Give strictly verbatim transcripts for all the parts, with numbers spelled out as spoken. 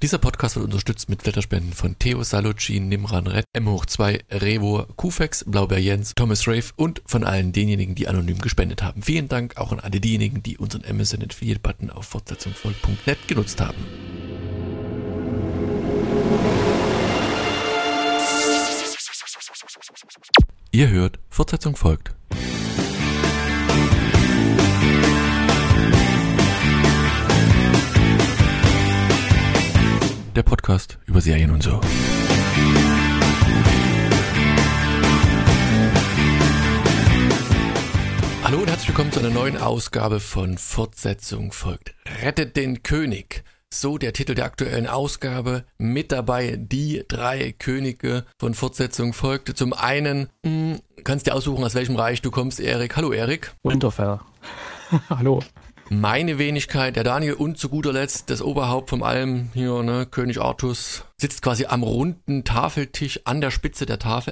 Dieser Podcast wird unterstützt mit Blätterspenden von Theo Salucin, Nimran Red, M hoch zwei, Revo, Kufex, Blaubeer Jens, Thomas Rave und von allen denjenigen, die anonym gespendet haben. Vielen Dank auch an alle diejenigen, die unseren Amazon Affiliate Button auf fortsetzungfolgt punkt net genutzt haben. Ihr hört, Fortsetzung folgt. Der Podcast über Serien und so. Hallo und herzlich willkommen zu einer neuen Ausgabe von Fortsetzung folgt. Rettet den König. So der Titel der aktuellen Ausgabe. Mit dabei die drei Könige von Fortsetzung folgt. Zum einen, mh, kannst dir aussuchen, aus welchem Reich du kommst, Erik. Hallo Erik. Winterfell. Hallo. Meine Wenigkeit, der Daniel, und zu guter Letzt das Oberhaupt vom Allem hier, ne, König Artus, sitzt quasi am runden Tafeltisch an der Spitze der Tafel.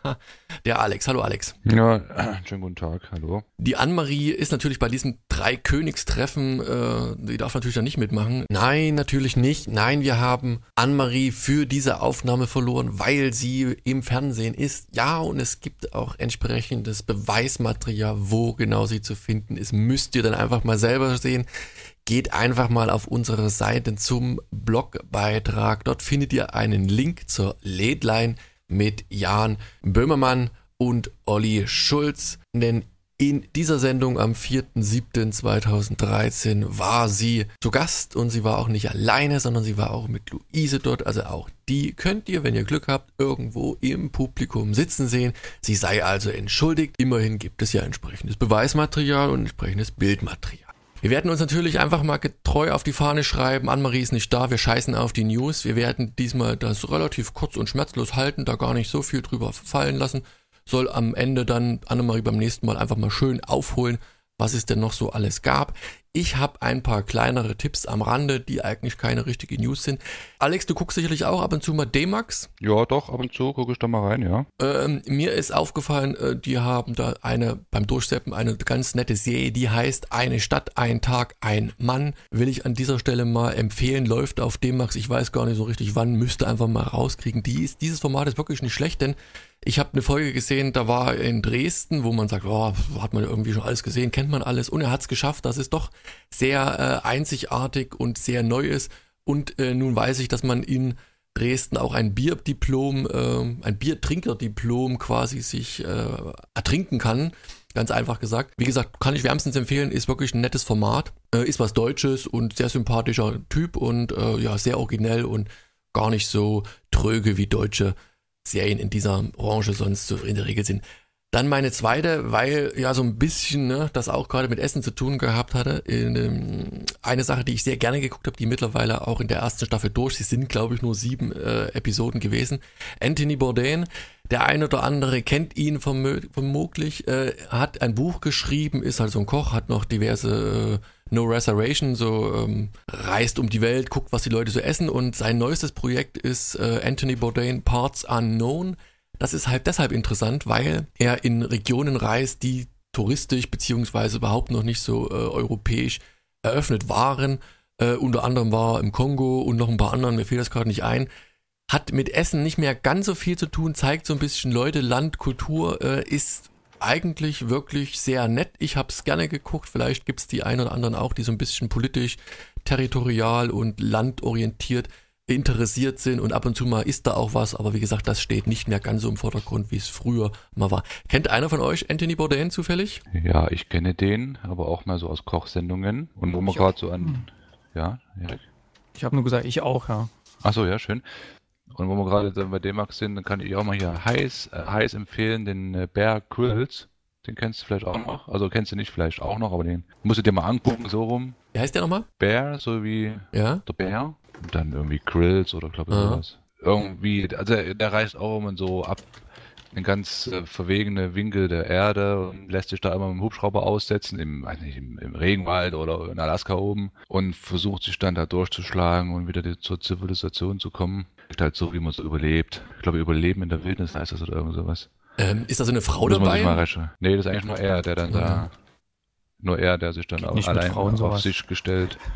Der Alex. Hallo Alex. Ja, schönen guten Tag, hallo. Die Annemarie ist natürlich bei diesem Drei-Königstreffen, äh, die darf natürlich da nicht mitmachen. Nein, natürlich nicht. Nein, wir haben Annemarie für diese Aufnahme verloren, weil sie im Fernsehen ist. Ja, und es gibt auch entsprechendes Beweismaterial, wo genau sie zu finden ist. Müsst ihr dann einfach mal selber sehen. Geht einfach mal auf unsere Seite zum Blogbeitrag. Dort findet ihr einen Link zur Lädlein mit Jan Böhmermann und Olli Schulz. Denn in dieser Sendung am vierten siebten zweitausenddreizehn war sie zu Gast und sie war auch nicht alleine, sondern sie war auch mit Luise dort. Also auch die könnt ihr, wenn ihr Glück habt, irgendwo im Publikum sitzen sehen. Sie sei also entschuldigt. Immerhin gibt es ja entsprechendes Beweismaterial und entsprechendes Bildmaterial. Wir werden uns natürlich einfach mal getreu auf die Fahne schreiben, Annemarie ist nicht da, wir scheißen auf die News. Wir werden diesmal das relativ kurz und schmerzlos halten, da gar nicht so viel drüber fallen lassen. Soll am Ende dann Annemarie beim nächsten Mal einfach mal schön aufholen, was es denn noch so alles gab. Ich habe ein paar kleinere Tipps am Rande, die eigentlich keine richtige News sind. Alex, du guckst sicherlich auch ab und zu mal D-Max? Ja, doch, ab und zu gucke ich da mal rein, ja. Ähm, mir ist aufgefallen, äh, die haben da eine, beim Durchseppen eine ganz nette Serie, die heißt Eine Stadt, ein Tag, ein Mann. Will ich an dieser Stelle mal empfehlen, läuft auf D-Max, ich weiß gar nicht so richtig wann, müsste einfach mal rauskriegen. Die ist, dieses Format ist wirklich nicht schlecht, denn ich habe eine Folge gesehen, da war in Dresden, wo man sagt, oh, hat man irgendwie schon alles gesehen, kennt man alles, und er hat es geschafft, dass es doch sehr äh, einzigartig und sehr neu ist. Und äh, nun weiß ich, dass man in Dresden auch ein Bierdiplom, äh, ein Biertrinkerdiplom quasi sich äh, ertrinken kann. Ganz einfach gesagt. Wie gesagt, kann ich wärmstens empfehlen, ist wirklich ein nettes Format, äh, ist was Deutsches und sehr sympathischer Typ und äh, ja, sehr originell und gar nicht so tröge wie deutsche Serien in dieser Branche sonst so in der Regel sind. Dann meine zweite, weil ja so ein bisschen ne, das auch gerade mit Essen zu tun gehabt hatte. In, ähm, eine Sache, die ich sehr gerne geguckt habe, die mittlerweile auch in der ersten Staffel durch. Sie sind, glaube ich, nur sieben äh, Episoden gewesen. Anthony Bourdain, der ein oder andere kennt ihn vermö- vermutlich, äh, hat ein Buch geschrieben, ist halt so ein Koch, hat noch diverse äh, No Reservation, so ähm, reist um die Welt, guckt, was die Leute so essen, und sein neuestes Projekt ist äh, Anthony Bourdain Parts Unknown. Das ist halt deshalb interessant, weil er in Regionen reist, die touristisch beziehungsweise überhaupt noch nicht so äh, europäisch eröffnet waren. Äh, unter anderem war er im Kongo und noch ein paar anderen, mir fällt das gerade nicht ein. Hat mit Essen nicht mehr ganz so viel zu tun, zeigt so ein bisschen Leute, Land, Kultur, äh, ist eigentlich wirklich sehr nett. Ich habe es gerne geguckt. Vielleicht gibt es die einen oder anderen auch, die so ein bisschen politisch, territorial und landorientiert interessiert sind, und ab und zu mal ist da auch was, aber wie gesagt, das steht nicht mehr ganz so im Vordergrund, wie es früher mal war. Kennt einer von euch Anthony Bourdain zufällig? Ja, ich kenne den, aber auch mal so aus Kochsendungen, und wo man gerade so an... Hm. Ja, ja. Ich habe nur gesagt, ich auch, ja. Achso, ja, schön. Und wo wir gerade bei D-Max sind, dann kann ich auch mal hier heiß, äh, heiß empfehlen, den äh, Bear Grylls. Den kennst du vielleicht auch noch. Also kennst du nicht vielleicht auch noch, aber den musst du dir mal angucken, so rum. Wie heißt der nochmal? Bear, so wie ja? der Bär. Und dann irgendwie Grills oder glaube ich sowas. Irgendwie, also der reist auch immer so ab in ganz äh, verwegene Winkel der Erde und lässt sich da immer mit dem Hubschrauber aussetzen, im, weiß nicht, im, im Regenwald oder in Alaska oben, und versucht sich dann da durchzuschlagen und wieder die, zur Zivilisation zu kommen. Halt so, wie man so überlebt. Ich glaube, Überleben in der Wildnis heißt das oder irgend sowas. Ähm, ist da so eine Frau Muss dabei? Man sich mal nee, das ist eigentlich nur er, der dann ja. da, nur er, der sich dann Geht auch allein Frauen, auf sowas. sich gestellt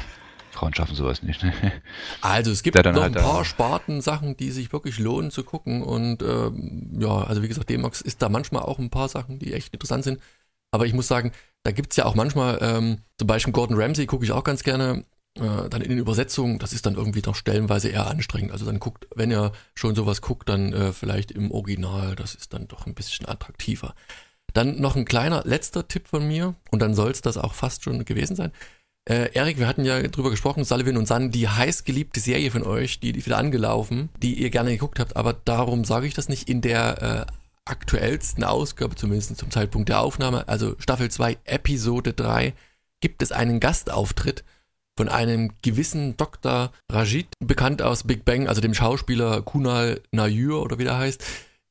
Frauen schaffen sowas nicht. Also es gibt Der dann noch halt ein paar da- Sparten-Sachen, die sich wirklich lohnen zu gucken und ähm, ja, also wie gesagt, D-Max ist da manchmal auch ein paar Sachen, die echt interessant sind, aber ich muss sagen, da gibt's ja auch manchmal, ähm, zum Beispiel Gordon Ramsay gucke ich auch ganz gerne, äh, dann in den Übersetzungen, das ist dann irgendwie noch stellenweise eher anstrengend, also dann guckt, wenn ihr schon sowas guckt, dann äh, vielleicht im Original, das ist dann doch ein bisschen attraktiver. Dann noch ein kleiner letzter Tipp von mir und dann soll's das auch fast schon gewesen sein. Äh, Erik, wir hatten ja drüber gesprochen, Sullivan und Son, die heißgeliebte Serie von euch, die, die wieder angelaufen, die ihr gerne geguckt habt, aber darum sage ich das nicht. In der äh, aktuellsten Ausgabe, zumindest zum Zeitpunkt der Aufnahme, also Staffel zwei, Episode drei, gibt es einen Gastauftritt von einem gewissen Doktor Rajit, bekannt aus Big Bang, also dem Schauspieler Kunal Nayyar oder wie der heißt.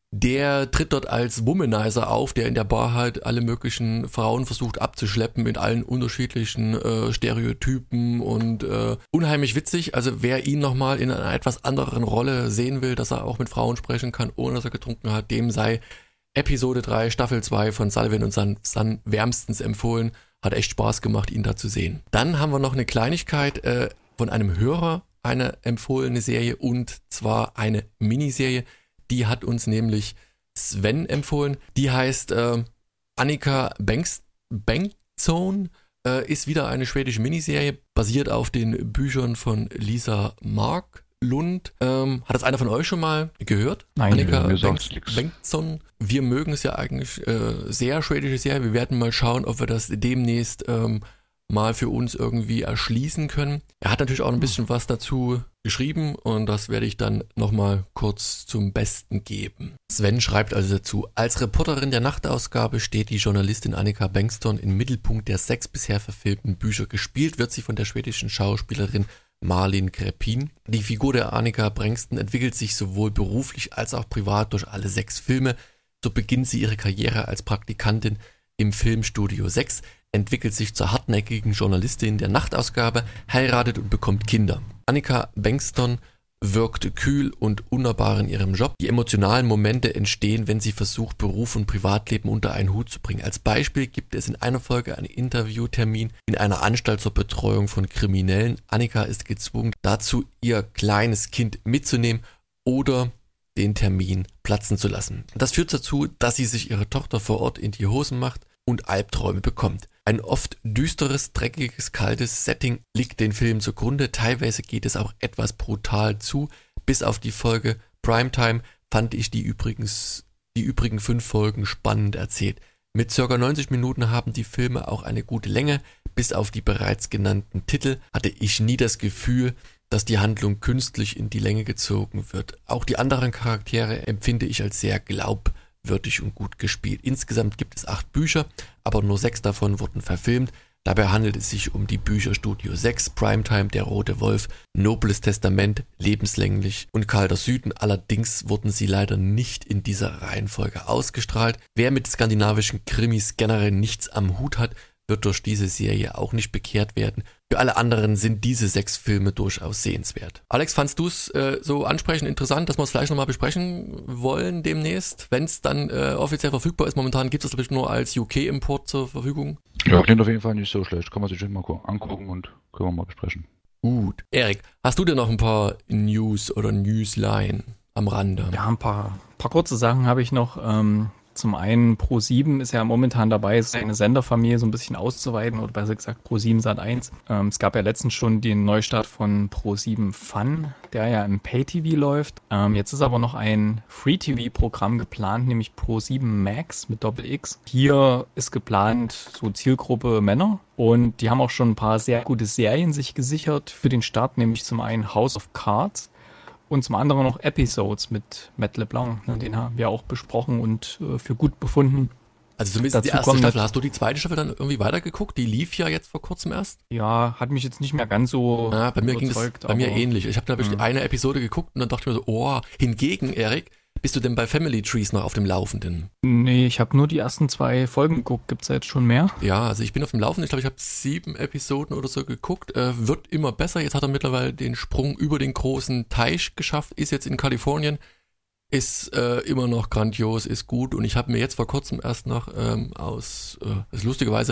Der tritt dort als Womanizer auf, der in der Bar halt alle möglichen Frauen versucht abzuschleppen mit allen unterschiedlichen äh, Stereotypen und äh, unheimlich witzig. Also wer ihn nochmal in einer etwas anderen Rolle sehen will, dass er auch mit Frauen sprechen kann, ohne dass er getrunken hat, dem sei Episode drei, Staffel zwei von Sullivan und Son, Son wärmstens empfohlen. Hat echt Spaß gemacht, ihn da zu sehen. Dann haben wir noch eine Kleinigkeit äh, von einem Hörer, eine empfohlene Serie und zwar eine Miniserie. Die hat uns nämlich Sven empfohlen. Die heißt äh, Annika Bengts- Bengtsson, äh, ist wieder eine schwedische Miniserie, basiert auf den Büchern von Lisa Marklund. Ähm, hat das einer von euch schon mal gehört? Nein, Annika mir Bengts- sagt's nix. Bengtsson. Wir mögen es ja eigentlich äh, sehr, schwedische Serie. Wir werden mal schauen, ob wir das demnächst ähm, mal für uns irgendwie erschließen können. Er hat natürlich auch ein bisschen was dazu geschrieben und das werde ich dann nochmal kurz zum Besten geben. Sven schreibt also dazu: Als Reporterin der Nachtausgabe steht die Journalistin Annika Bengtsson im Mittelpunkt der sechs bisher verfilmten Bücher. Gespielt wird sie von der schwedischen Schauspielerin Malin Krepin. Die Figur der Annika Bengtsson entwickelt sich sowohl beruflich als auch privat durch alle sechs Filme. So beginnt sie ihre Karriere als Praktikantin im Filmstudio sechs, entwickelt sich zur hartnäckigen Journalistin der Nachtausgabe, heiratet und bekommt Kinder. Annika Bengtsson wirkt kühl und unnahbar in ihrem Job. Die emotionalen Momente entstehen, wenn sie versucht, Beruf und Privatleben unter einen Hut zu bringen. Als Beispiel gibt es in einer Folge einen Interviewtermin in einer Anstalt zur Betreuung von Kriminellen. Annika ist gezwungen, dazu ihr kleines Kind mitzunehmen oder den Termin platzen zu lassen. Das führt dazu, dass sie sich ihre Tochter vor Ort in die Hosen macht und Albträume bekommt. Ein oft düsteres, dreckiges, kaltes Setting liegt den Film zugrunde. Teilweise geht es auch etwas brutal zu. Bis auf die Folge Primetime fand ich die übrigens die übrigen fünf Folgen spannend erzählt. Mit ca. neunzig Minuten haben die Filme auch eine gute Länge. Bis auf die bereits genannten Titel hatte ich nie das Gefühl, dass die Handlung künstlich in die Länge gezogen wird. Auch die anderen Charaktere empfinde ich als sehr glaubwürdig und gut gespielt. Insgesamt gibt es acht Bücher, aber nur sechs davon wurden verfilmt. Dabei handelt es sich um die Bücher Studio sechs, Primetime, Der Rote Wolf, Nobles Testament, Lebenslänglich und Kalter Süden. Allerdings wurden sie leider nicht in dieser Reihenfolge ausgestrahlt. Wer mit skandinavischen Krimis generell nichts am Hut hat, wird durch diese Serie auch nicht bekehrt werden. Für alle anderen sind diese sechs Filme durchaus sehenswert. Alex, fandst du es äh, so ansprechend interessant, dass wir es vielleicht nochmal besprechen wollen demnächst, wenn es dann äh, offiziell verfügbar ist? Momentan gibt es das, glaube ich, nur als U K-Import zur Verfügung. Ja, klingt auf jeden Fall nicht so schlecht. Kann man sich mal angucken und können wir mal besprechen. Gut. Erik, hast du denn noch ein paar News oder Newsline am Rande? Ja, ein paar, paar kurze Sachen habe ich noch. Ähm, zum einen Pro sieben ist ja momentan dabei, seine Senderfamilie so ein bisschen auszuweiten, oder besser gesagt Pro sieben Sat eins. Ähm, es gab ja letztens schon den Neustart von Pro sieben Fun, der ja im Pay-T V läuft. Ähm, jetzt ist aber noch ein Free-T V-Programm geplant, nämlich Pro sieben Max mit Doppel-X. Hier ist geplant so Zielgruppe Männer. Und die haben auch schon ein paar sehr gute Serien sich gesichert für den Start, nämlich zum einen House of Cards und zum anderen noch Episodes mit Matt LeBlanc. Den haben wir auch besprochen und äh, für gut befunden. Also zumindest Dazu die erste kommt Staffel. nat- Hast du die zweite Staffel dann irgendwie weitergeguckt? Die lief ja jetzt vor kurzem erst. Ja, hat mich jetzt nicht mehr ganz so Ja, bei mir ging es überzeugt. bei mir aber- ähnlich. Ich habe da wirklich Mhm. eine Episode geguckt und dann dachte ich mir so, oh, hingegen, Erik, bist du denn bei Family Trees noch auf dem Laufenden? Nee, ich habe nur die ersten zwei Folgen geguckt. Gibt's da jetzt schon mehr? Ja, also ich bin auf dem Laufenden. Ich glaube, ich habe sieben Episoden oder so geguckt. Äh, wird immer besser. Jetzt hat er mittlerweile den Sprung über den großen Teich geschafft. Ist jetzt in Kalifornien. Ist äh, immer noch grandios, ist gut. Und ich habe mir jetzt vor kurzem erst noch ähm, aus, äh, das ist lustigerweise,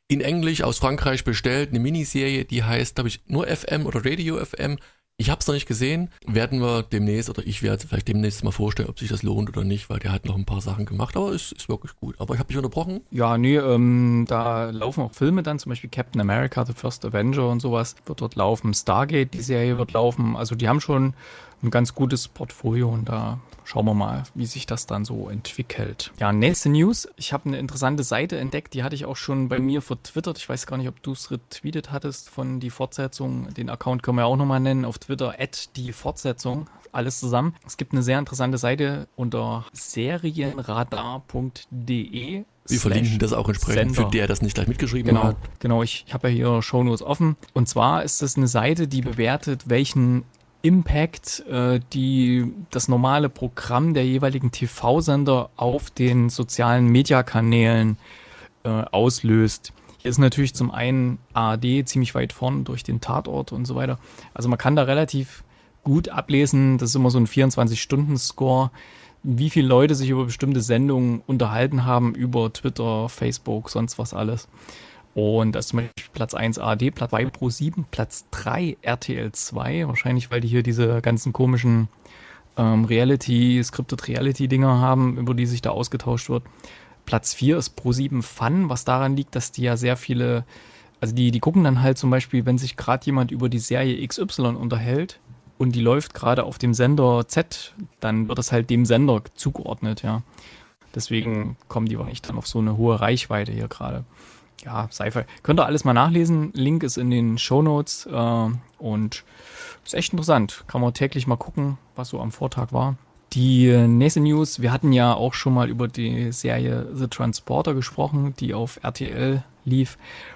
in Englisch aus Frankreich bestellt, eine Miniserie, die heißt, glaube ich, nur F M oder Radio F M. Ich habe es noch nicht gesehen, werden wir demnächst, oder ich werde vielleicht demnächst mal vorstellen, ob sich das lohnt oder nicht, weil der hat noch ein paar Sachen gemacht, aber es ist wirklich gut. Aber ich habe dich unterbrochen. Ja, nee, ähm, da laufen auch Filme dann, zum Beispiel Captain America, The First Avenger und sowas wird dort laufen. Stargate, die Serie wird laufen. Also die haben schon ein ganz gutes Portfolio und da schauen wir mal, wie sich das dann so entwickelt. Ja, nächste News. Ich habe eine interessante Seite entdeckt, die hatte ich auch schon bei mir vertwittert. Ich weiß gar nicht, ob du es retweetet hattest von die Fortsetzung. Den Account können wir auch nochmal nennen. Auf Twitter at die Fortsetzung. Alles zusammen. Es gibt eine sehr interessante Seite unter serienradar punkt de. Wir verlinken das auch entsprechend, Sender. für der das nicht gleich mitgeschrieben Genau, hat. genau. Ich, ich habe ja hier Shownotes offen. Und zwar ist das eine Seite, die bewertet, welchen Impact äh, die das normale Programm der jeweiligen T V-Sender auf den sozialen Mediakanälen äh, auslöst. Hier ist natürlich zum einen A R D ziemlich weit vorn durch den Tatort und so weiter. Also man kann da relativ gut ablesen, das ist immer so ein vierundzwanzig-Stunden-Score, wie viele Leute sich über bestimmte Sendungen unterhalten haben, über Twitter, Facebook, sonst was alles. Und das ist zum Beispiel Platz eins A R D, Platz zwei Pro sieben, Platz drei R T L zwei, wahrscheinlich weil die hier diese ganzen komischen ähm, Reality, Scripted Reality-Dinger haben, über die sich da ausgetauscht wird. Platz vier ist Pro sieben Fun, was daran liegt, dass die ja sehr viele, also die, die gucken dann halt zum Beispiel, wenn sich gerade jemand über die Serie X Y unterhält und die läuft gerade auf dem Sender Z, dann wird das halt dem Sender zugeordnet, ja. Deswegen kommen die wahrscheinlich dann auf so eine hohe Reichweite hier gerade. Ja, Sci-Fi. Könnt ihr alles mal nachlesen. Link ist in den Shownotes äh, und ist echt interessant. Kann man täglich mal gucken, was so am Vortag war. Die nächste News, wir hatten ja auch schon mal über die Serie The Transporter gesprochen, die auf R T L lief.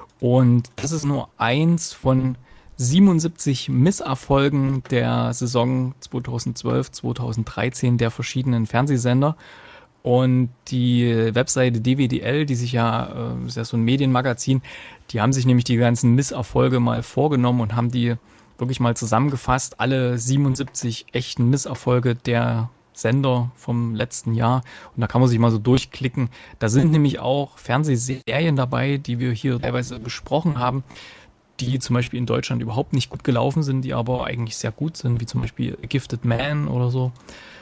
Und das ist nur eins von siebenundsiebzig Misserfolgen der Saison zweitausendzwölf zweitausenddreizehn der verschiedenen Fernsehsender. Und die Webseite D W D L, die sich ja, äh, ist ja so ein Medienmagazin, die haben sich nämlich die ganzen Misserfolge mal vorgenommen und haben die wirklich mal zusammengefasst, alle siebenundsiebzig echten Misserfolge der Sender vom letzten Jahr. Und da kann man sich mal so durchklicken. Da sind nämlich auch Fernsehserien dabei, die wir hier teilweise besprochen haben, die zum Beispiel in Deutschland überhaupt nicht gut gelaufen sind, die aber eigentlich sehr gut sind, wie zum Beispiel Gifted Man oder so.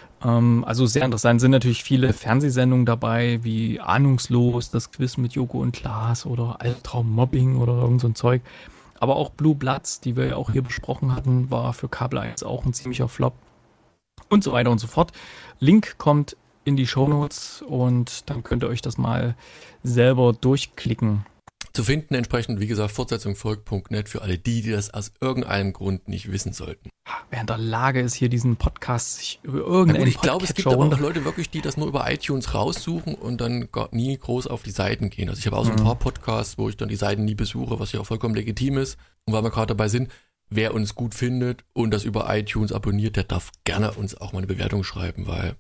Also sehr interessant, sind natürlich viele Fernsehsendungen dabei, wie Ahnungslos, das Quiz mit Joko und Klaas oder Albtraum-Mobbing oder irgend so ein Zeug. Aber auch Blue Bloods, die wir ja auch hier besprochen hatten, war für Kabel eins auch ein ziemlicher Flop. Und so weiter und so fort. Link kommt in die Shownotes und dann könnt ihr euch das mal selber durchklicken. Zu finden entsprechend, wie gesagt, fortsetzung volk punkt net für alle die, die das aus irgendeinem Grund nicht wissen sollten. Wer in der Lage ist, hier diesen Podcast sich über irgendeinen Ich glaube, es gibt aber auch Leute wirklich, die das nur über iTunes raussuchen und dann gar nie groß auf die Seiten gehen. Also ich habe auch so ein mhm. paar Podcasts, wo ich dann die Seiten nie besuche, was ja auch vollkommen legitim ist. Und weil wir gerade dabei sind, wer uns gut findet und das über iTunes abonniert, der darf gerne uns auch mal eine Bewertung schreiben, weil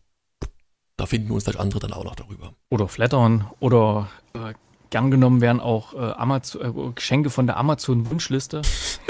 da finden wir uns vielleicht andere dann auch noch darüber. Oder flattern oder äh, gern genommen werden auch äh, Amazon, äh, Geschenke von der Amazon-Wunschliste.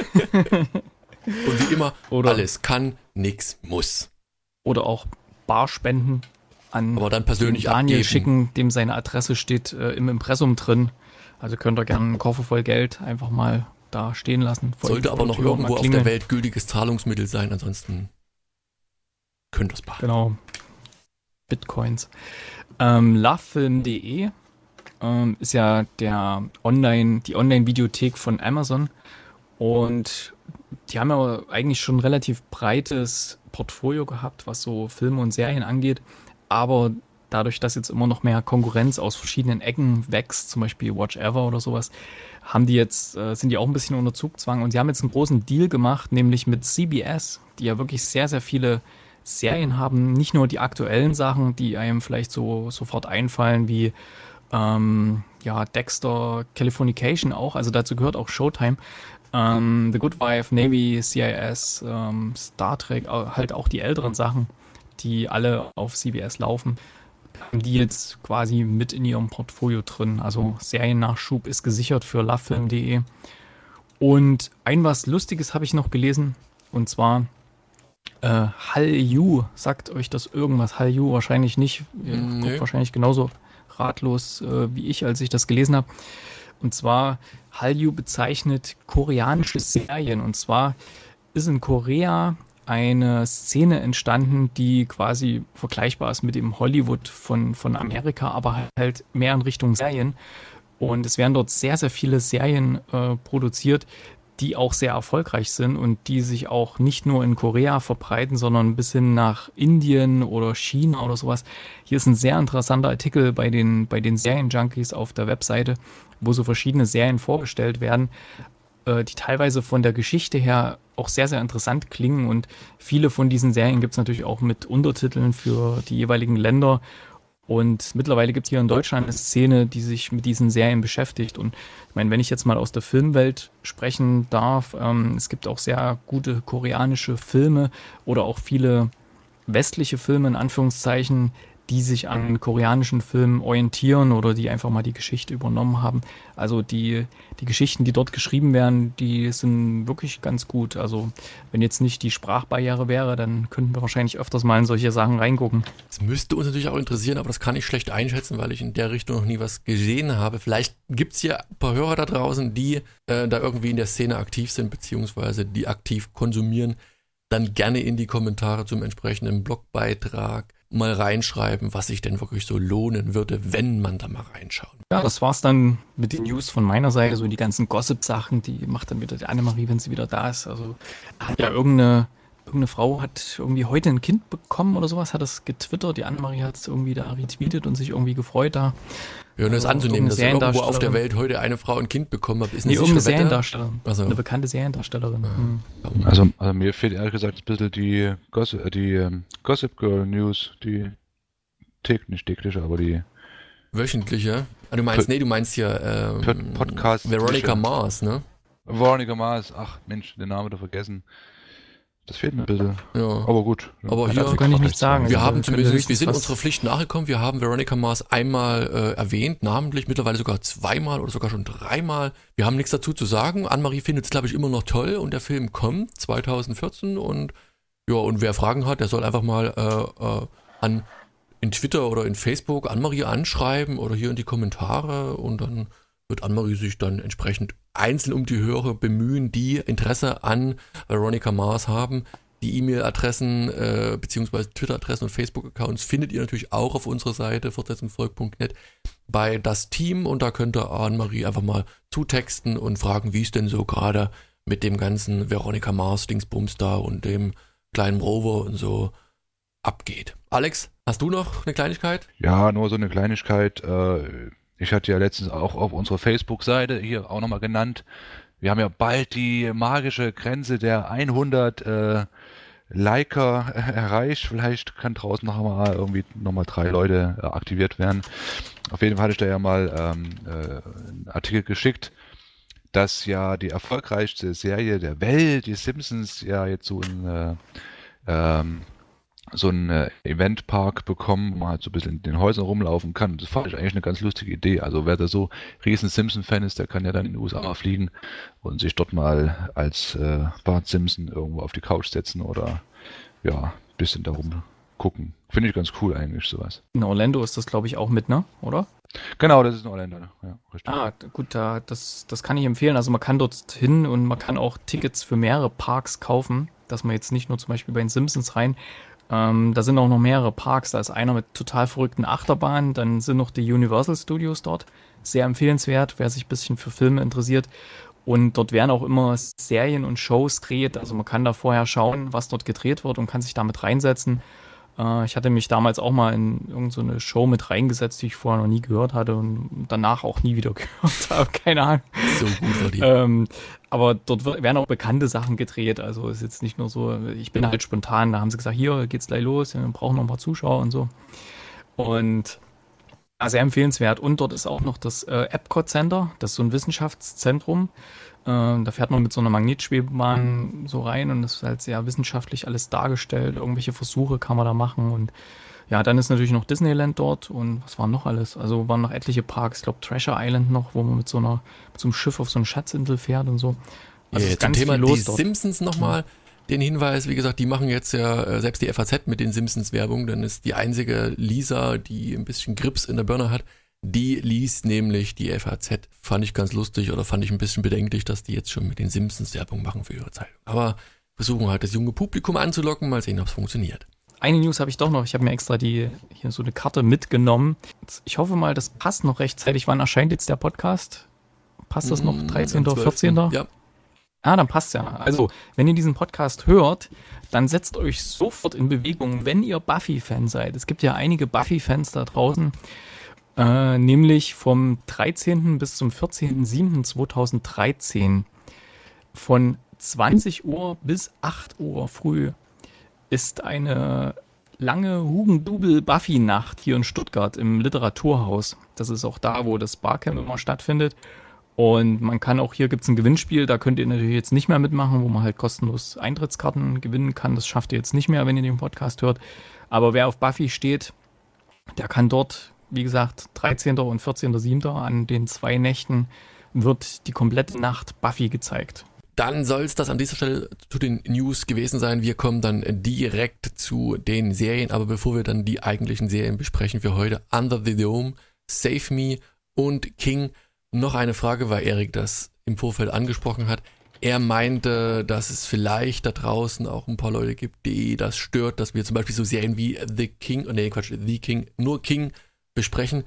Und wie immer, oder, alles kann, nix muss. Oder auch Barspenden an aber dann persönlich Daniel abgeben. Schicken, dem seine Adresse steht äh, im Impressum drin. Also könnt ihr gerne einen Koffer voll Geld einfach mal da stehen lassen. Sollte aber noch irgendwo auf der Welt gültiges Zahlungsmittel sein, ansonsten könnt ihr es behalten. Genau. Bitcoins. Ähm, lovefilm punkt de ähm, ist ja der Online, die Online-Videothek von Amazon und die haben ja eigentlich schon ein relativ breites Portfolio gehabt, was so Filme und Serien angeht, aber dadurch, dass jetzt immer noch mehr Konkurrenz aus verschiedenen Ecken wächst, zum Beispiel Watch Ever oder sowas, haben die jetzt, äh, sind die auch ein bisschen unter Zugzwang und sie haben jetzt einen großen Deal gemacht, nämlich mit C B S, die ja wirklich sehr, sehr viele Serien haben, nicht nur die aktuellen Sachen, die einem vielleicht so sofort einfallen, wie ähm, ja, Dexter, Californication auch, also dazu gehört auch Showtime, ähm, The Good Wife, Navy, C I S, ähm, Star Trek, halt auch die älteren Sachen, die alle auf C B S laufen, haben die jetzt quasi mit in ihrem Portfolio drin. Also Seriennachschub ist gesichert für lovefilm punkt de. Und ein was Lustiges habe ich noch gelesen, und zwar äh, Hallyu. Sagt euch das irgendwas? Hallyu wahrscheinlich nicht. Ihr nee. guckt wahrscheinlich genauso ratlos äh, wie ich, als ich das gelesen habe. Und zwar, Hallyu bezeichnet koreanische Serien. Und zwar ist in Korea eine Szene entstanden, die quasi vergleichbar ist mit dem Hollywood von, von Amerika, aber halt mehr in Richtung Serien. Und es werden dort sehr, sehr viele Serien äh, produziert, die auch sehr erfolgreich sind und die sich auch nicht nur in Korea verbreiten, sondern bis hin nach Indien oder China oder sowas. Hier ist ein sehr interessanter Artikel bei den, bei den Serienjunkies auf der Webseite, wo so verschiedene Serien vorgestellt werden, äh, die teilweise von der Geschichte her auch sehr, sehr interessant klingen. Und viele von diesen Serien gibt es natürlich auch mit Untertiteln für die jeweiligen Länder. Und mittlerweile gibt es hier in Deutschland eine Szene, die sich mit diesen Serien beschäftigt. Und ich meine, wenn ich jetzt mal aus der Filmwelt sprechen darf, ähm, es gibt auch sehr gute koreanische Filme oder auch viele westliche Filme in Anführungszeichen, die sich an koreanischen Filmen orientieren oder die einfach mal die Geschichte übernommen haben. Also die, die Geschichten, die dort geschrieben werden, die sind wirklich ganz gut. Also wenn jetzt nicht die Sprachbarriere wäre, dann könnten wir wahrscheinlich öfters mal in solche Sachen reingucken. Das müsste uns natürlich auch interessieren, aber das kann ich schlecht einschätzen, weil ich in der Richtung noch nie was gesehen habe. Vielleicht gibt es hier ein paar Hörer da draußen, die äh, da irgendwie in der Szene aktiv sind, beziehungsweise die aktiv konsumieren. Dann gerne in die Kommentare zum entsprechenden Blogbeitrag mal reinschreiben, was sich denn wirklich so lohnen würde, wenn man da mal reinschaut. Ja, das war's dann mit den News von meiner Seite, so die ganzen Gossip-Sachen, die macht dann wieder die Annemarie, wenn sie wieder da ist. Also hat ja irgendeine, irgendeine Frau hat irgendwie heute ein Kind bekommen oder sowas, hat das getwittert, die Annemarie hat es irgendwie da retweetet und sich irgendwie gefreut da. Ja, und das Also anzunehmen, dass irgendwo auf der Seriendarstellerin. Welt heute eine Frau ein Kind bekommen hat, ist Nee, eine irgendeine sichere Wette. Seriendarstellerin. Also, Eine bekannte Seriendarstellerin. Hm. Also, also mir fehlt ehrlich gesagt ein bisschen die Gossip, äh, die ähm, Gossip Girl News, die täglich, nicht tägliche, aber die wöchentliche. Ah, du meinst, P- nee, du meinst hier ähm, Pod- Podcast- Veronica Mars, ne? Veronica Mars. Ach Mensch, den Namen da vergessen. Das fehlt mir ein bisschen. Ja. Aber gut. Aber Kann hier- dazu kann ich nichts sagen. Wir Also, haben können zumindest, höchstens wir sind was- unserer Pflicht nachgekommen. Wir haben Veronica Mars einmal äh, erwähnt, namentlich, mittlerweile sogar zweimal oder sogar schon dreimal. Wir haben nichts dazu zu sagen. Annemarie findet es, glaube ich, immer noch toll und der Film kommt zwanzig vierzehn und ja, und wer Fragen hat, der soll einfach mal äh, äh, an in Twitter oder in Facebook Annemarie anschreiben oder hier in die Kommentare und dann wird Annemarie sich dann entsprechend einzeln um die Hörer bemühen, die Interesse an Veronica Mars haben. Die E-Mail-Adressen äh, beziehungsweise Twitter-Adressen und Facebook-Accounts findet ihr natürlich auch auf unserer Seite fortsetzungsvolk punkt net bei das Team und da könnt ihr Annemarie einfach mal zutexten und fragen, wie es denn so gerade mit dem ganzen Veronica Mars Dingsbums da und dem kleinen Rover und so abgeht. Alex, hast du noch eine Kleinigkeit? Ja, nur so eine Kleinigkeit. äh, Ich hatte ja letztens auch auf unserer Facebook-Seite hier auch nochmal genannt, wir haben ja bald die magische Grenze der hundert äh, Liker äh, erreicht. Vielleicht kann draußen noch mal irgendwie nochmal drei Leute äh, aktiviert werden. Auf jeden Fall hatte ich da ja mal ähm, äh, einen Artikel geschickt, dass ja die erfolgreichste Serie der Welt, die Simpsons, ja jetzt so ein äh, ähm, so einen äh, Eventpark bekommen, wo man halt so ein bisschen in den Häusern rumlaufen kann. Das fand ich eigentlich eine ganz lustige Idee. Also wer da so riesen Simpson-Fan ist, der kann ja dann in die U S A fliegen und sich dort mal als äh, Bart Simpson irgendwo auf die Couch setzen oder ja, ein bisschen darum gucken. Finde ich ganz cool eigentlich, sowas. In Orlando ist das, glaube ich, auch mit, ne? Oder? Genau, das ist ein Orlando. Ja, richtig. Ah, gut, da, das, das kann ich empfehlen. Also man kann dort hin und man kann auch Tickets für mehrere Parks kaufen, dass man jetzt nicht nur zum Beispiel bei den Simpsons rein. Ähm, da sind auch noch mehrere Parks. Da ist einer mit total verrückten Achterbahnen. Dann sind noch die Universal Studios dort. Sehr empfehlenswert, wer sich ein bisschen für Filme interessiert. Und dort werden auch immer Serien und Shows gedreht. Also man kann da vorher schauen, was dort gedreht wird und kann sich damit reinsetzen. Äh, ich hatte mich damals auch mal in irgendeine so eine Show mit reingesetzt, die ich vorher noch nie gehört hatte und danach auch nie wieder gehört habe. Keine Ahnung. So gut war die. Ähm, aber dort wird- werden auch bekannte Sachen gedreht. Also ist jetzt nicht nur so, ich bin halt spontan. Da haben sie gesagt, hier geht's gleich los, wir brauchen noch ein paar Zuschauer und so. Und ja, sehr empfehlenswert. Und dort ist auch noch das äh, Epcot Center, das ist so ein Wissenschaftszentrum. Äh, da fährt man mit so einer Magnetschwebebahn so rein und das ist halt sehr wissenschaftlich alles dargestellt. Irgendwelche Versuche kann man da machen. Und ja, dann ist natürlich noch Disneyland dort und was war noch alles? Also waren noch etliche Parks, ich glaube Treasure Island noch, wo man mit so einer mit so einem Schiff auf so eine Schatzinsel fährt und so. Also Ja, ist zum ganz Thema viel los die dort. Simpsons nochmal den Hinweis, wie gesagt, die machen jetzt ja äh, selbst die F A Z mit den Simpsons Werbung, dann ist die einzige Lisa, die ein bisschen Grips in der Birne hat, Die liest nämlich die F A Z. Fand ich ganz lustig oder fand ich ein bisschen bedenklich, dass die jetzt schon mit den Simpsons Werbung machen für ihre Zeitung. Aber versuchen halt das junge Publikum anzulocken, mal sehen, ob es funktioniert. Eine News habe ich doch noch. Ich habe mir extra die hier so eine Karte mitgenommen. Ich hoffe mal, das passt noch rechtzeitig. Wann erscheint jetzt der Podcast? Passt das noch? dreizehnten oder vierzehnten Ja. Ah, dann passt ja. Also, wenn ihr diesen Podcast hört, dann setzt euch sofort in Bewegung, wenn ihr Buffy-Fan seid. Es gibt ja einige Buffy-Fans da draußen. Äh, nämlich vom dreizehnten bis zum vierzehnten siebten zweitausenddreizehn von zwanzig Uhr bis acht Uhr früh ist eine lange Hugendubel-Buffy-Nacht hier in Stuttgart im Literaturhaus. Das ist auch da, wo das Barcamp immer stattfindet. Und man kann auch, hier gibt es ein Gewinnspiel, da könnt ihr natürlich jetzt nicht mehr mitmachen, wo man halt kostenlos Eintrittskarten gewinnen kann. Das schafft ihr jetzt nicht mehr, wenn ihr den Podcast hört. Aber wer auf Buffy steht, der kann dort, wie gesagt, dreizehnten und vierzehnten siebten an den zwei Nächten wird die komplette Nacht Buffy gezeigt. Dann soll es das an dieser Stelle zu den News gewesen sein. Wir kommen dann direkt zu den Serien, aber bevor wir dann die eigentlichen Serien besprechen für heute, Under the Dome, Save Me und King, noch eine Frage, weil Erik das im Vorfeld angesprochen hat. Er meinte, dass es vielleicht da draußen auch ein paar Leute gibt, die das stört, dass wir zum Beispiel so Serien wie The King, oh nee, Quatsch, The King, nur King besprechen.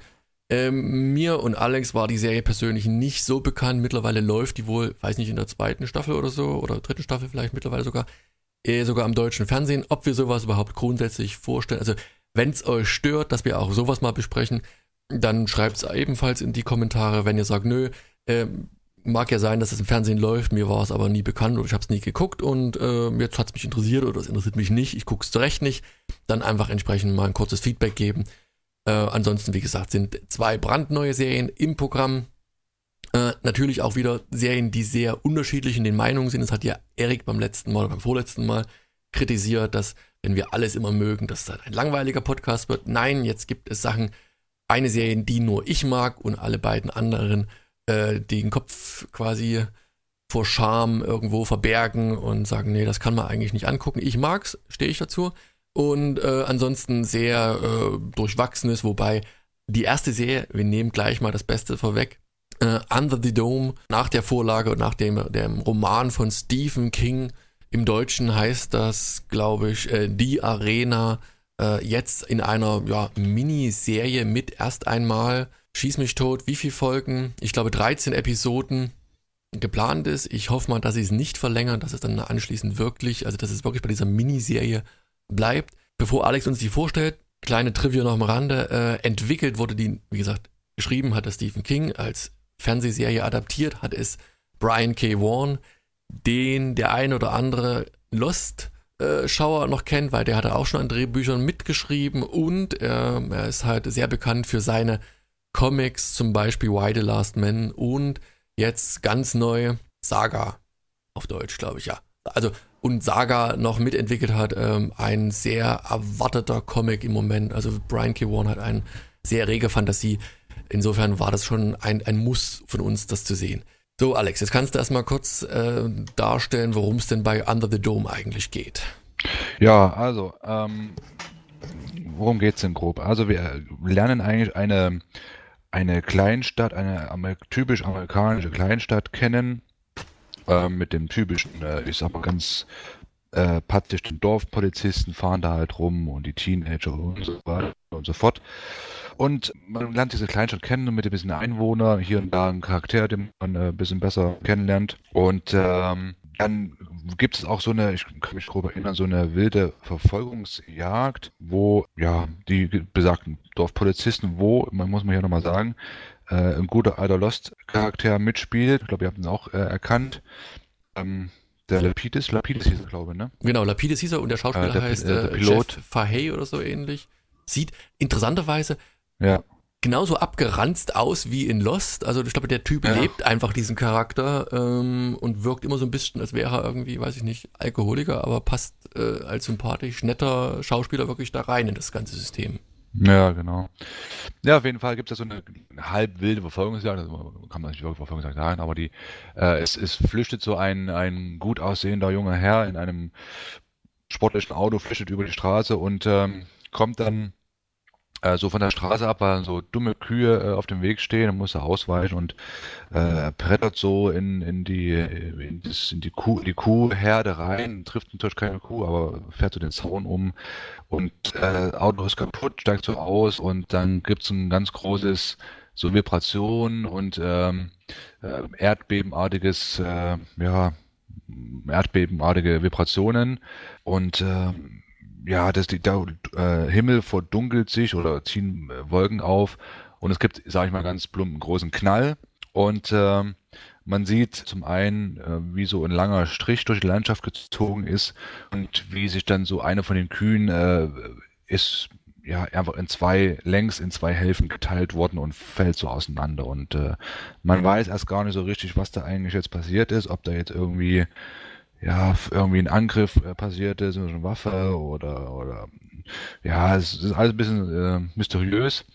Ähm, mir und Alex war die Serie persönlich nicht so bekannt. Mittlerweile läuft die wohl, weiß nicht, in der zweiten Staffel oder so, oder dritten Staffel vielleicht mittlerweile sogar, äh, sogar am deutschen Fernsehen. Ob wir sowas überhaupt grundsätzlich vorstellen, also wenn es euch stört, dass wir auch sowas mal besprechen, dann schreibt es ebenfalls in die Kommentare, wenn ihr sagt, nö, äh, mag ja sein, dass es im Fernsehen läuft, mir war es aber nie bekannt oder ich habe es nie geguckt und äh, jetzt hat es mich interessiert oder es interessiert mich nicht, ich gucke es zurecht nicht, dann einfach entsprechend mal ein kurzes Feedback geben. Äh, ansonsten, wie gesagt, sind zwei brandneue Serien im Programm. Äh, natürlich auch wieder Serien, die sehr unterschiedlich in den Meinungen sind. Das hat ja Erik beim letzten Mal oder beim vorletzten Mal kritisiert, dass, wenn wir alles immer mögen, dass es halt ein langweiliger Podcast wird. Nein, jetzt gibt es Sachen, eine Serie, die nur ich mag und alle beiden anderen äh, den Kopf quasi vor Scham irgendwo verbergen und sagen, nee, das kann man eigentlich nicht angucken. Ich mag's, stehe ich dazu. Und äh, ansonsten sehr äh, durchwachsenes, wobei die erste Serie, wir nehmen gleich mal das Beste vorweg, äh, Under the Dome, nach der Vorlage und nach dem, dem Roman von Stephen King, im Deutschen heißt das, glaube ich, äh, Die Arena, äh, jetzt in einer ja, Miniserie mit erst einmal Schieß mich tot, wie viele Folgen? Ich glaube dreizehn Episoden geplant ist. Ich hoffe mal, dass sie es nicht verlängern, dass es dann anschließend wirklich, also dass es wirklich bei dieser Miniserie bleibt. Bevor Alex uns die vorstellt, kleine Trivia noch am Rande, äh, entwickelt wurde die, wie gesagt, geschrieben hat das Stephen King, als Fernsehserie adaptiert hat es Brian K. Vaughan, den der ein oder andere Lost-Schauer noch kennt, weil der hat auch schon an Drehbüchern mitgeschrieben und äh, er ist halt sehr bekannt für seine Comics, zum Beispiel Why the Last Man und jetzt ganz neu Saga, auf Deutsch, glaube ich, ja. Also, und Saga noch mitentwickelt hat, ähm, ein sehr erwarteter Comic im Moment. Also Brian K. Vaughan hat eine sehr rege Fantasie. Insofern war das schon ein, ein Muss von uns, das zu sehen. So, Alex, jetzt kannst du erstmal kurz äh, darstellen, worum es denn bei Under the Dome eigentlich geht. Ja, also, ähm, worum geht's denn grob? Also wir lernen eigentlich eine, eine Kleinstadt, eine amer- typisch amerikanische Kleinstadt kennen, äh, mit dem typischen, äh, ich sag mal ganz äh, patzischen Dorfpolizisten fahren da halt rum und die Teenager und so weiter und so fort. Und man lernt diese Kleinstadt kennen mit ein bisschen Einwohner, hier und da einen Charakter, den man äh, ein bisschen besser kennenlernt. Und ähm, dann gibt es auch so eine, ich kann mich grob erinnern, so eine wilde Verfolgungsjagd, wo ja die besagten Dorfpolizisten, wo, man muss man hier nochmal sagen, äh, ein guter alter Lost-Charakter mitspielt. Ich glaube, ihr habt ihn auch äh, erkannt. Ähm, der Lapidus, Lapidus hieß er, glaube ich, ne? Genau, Lapidus hieß er und der Schauspieler Äh, der- heißt äh, der äh, Pilot. Jeff Fahey oder so ähnlich. Sieht interessanterweise Ja. genauso abgeranzt aus wie in Lost. Also ich glaube, der Typ Ja. lebt einfach diesen Charakter ähm, und wirkt immer so ein bisschen, als wäre er irgendwie, weiß ich nicht, Alkoholiker, aber passt äh, als sympathisch, netter Schauspieler wirklich da rein in das ganze System. Ja, genau. Ja, auf jeden Fall gibt es da so eine halb wilde Verfolgungsjagd, also kann man nicht wirklich Verfolgungsjagd sagen, aber die, äh, es, es flüchtet so ein, ein gut aussehender junger Herr in einem sportlichen Auto, flüchtet über die Straße und ähm, kommt dann äh, so von der Straße ab, weil so dumme Kühe äh, auf dem Weg stehen, dann muss er ausweichen und äh, brettert so in, in die in, das, in die Kuh, die Kuhherde rein, trifft natürlich keine Kuh, aber fährt so den Zaun um und äh, Auto ist kaputt, steigt so aus und dann gibt's ein ganz großes so Vibration und ähm, äh, erdbebenartiges, äh, ja, erdbebenartige Vibrationen und äh, ja, das, die, der äh, Himmel verdunkelt sich oder ziehen äh, Wolken auf und es gibt, sage ich mal ganz plump, einen großen Knall und äh, man sieht zum einen, äh, wie so ein langer Strich durch die Landschaft gezogen ist und wie sich dann so eine von den Kühen äh, ist ja einfach in zwei, längs in zwei Hälften geteilt worden und fällt so auseinander und äh, man weiß erst gar nicht so richtig, was da eigentlich jetzt passiert ist, ob da jetzt irgendwie ja, irgendwie ein Angriff äh, passiert ist, eine Waffe oder, oder, ja, es ist alles ein bisschen äh, mysteriös.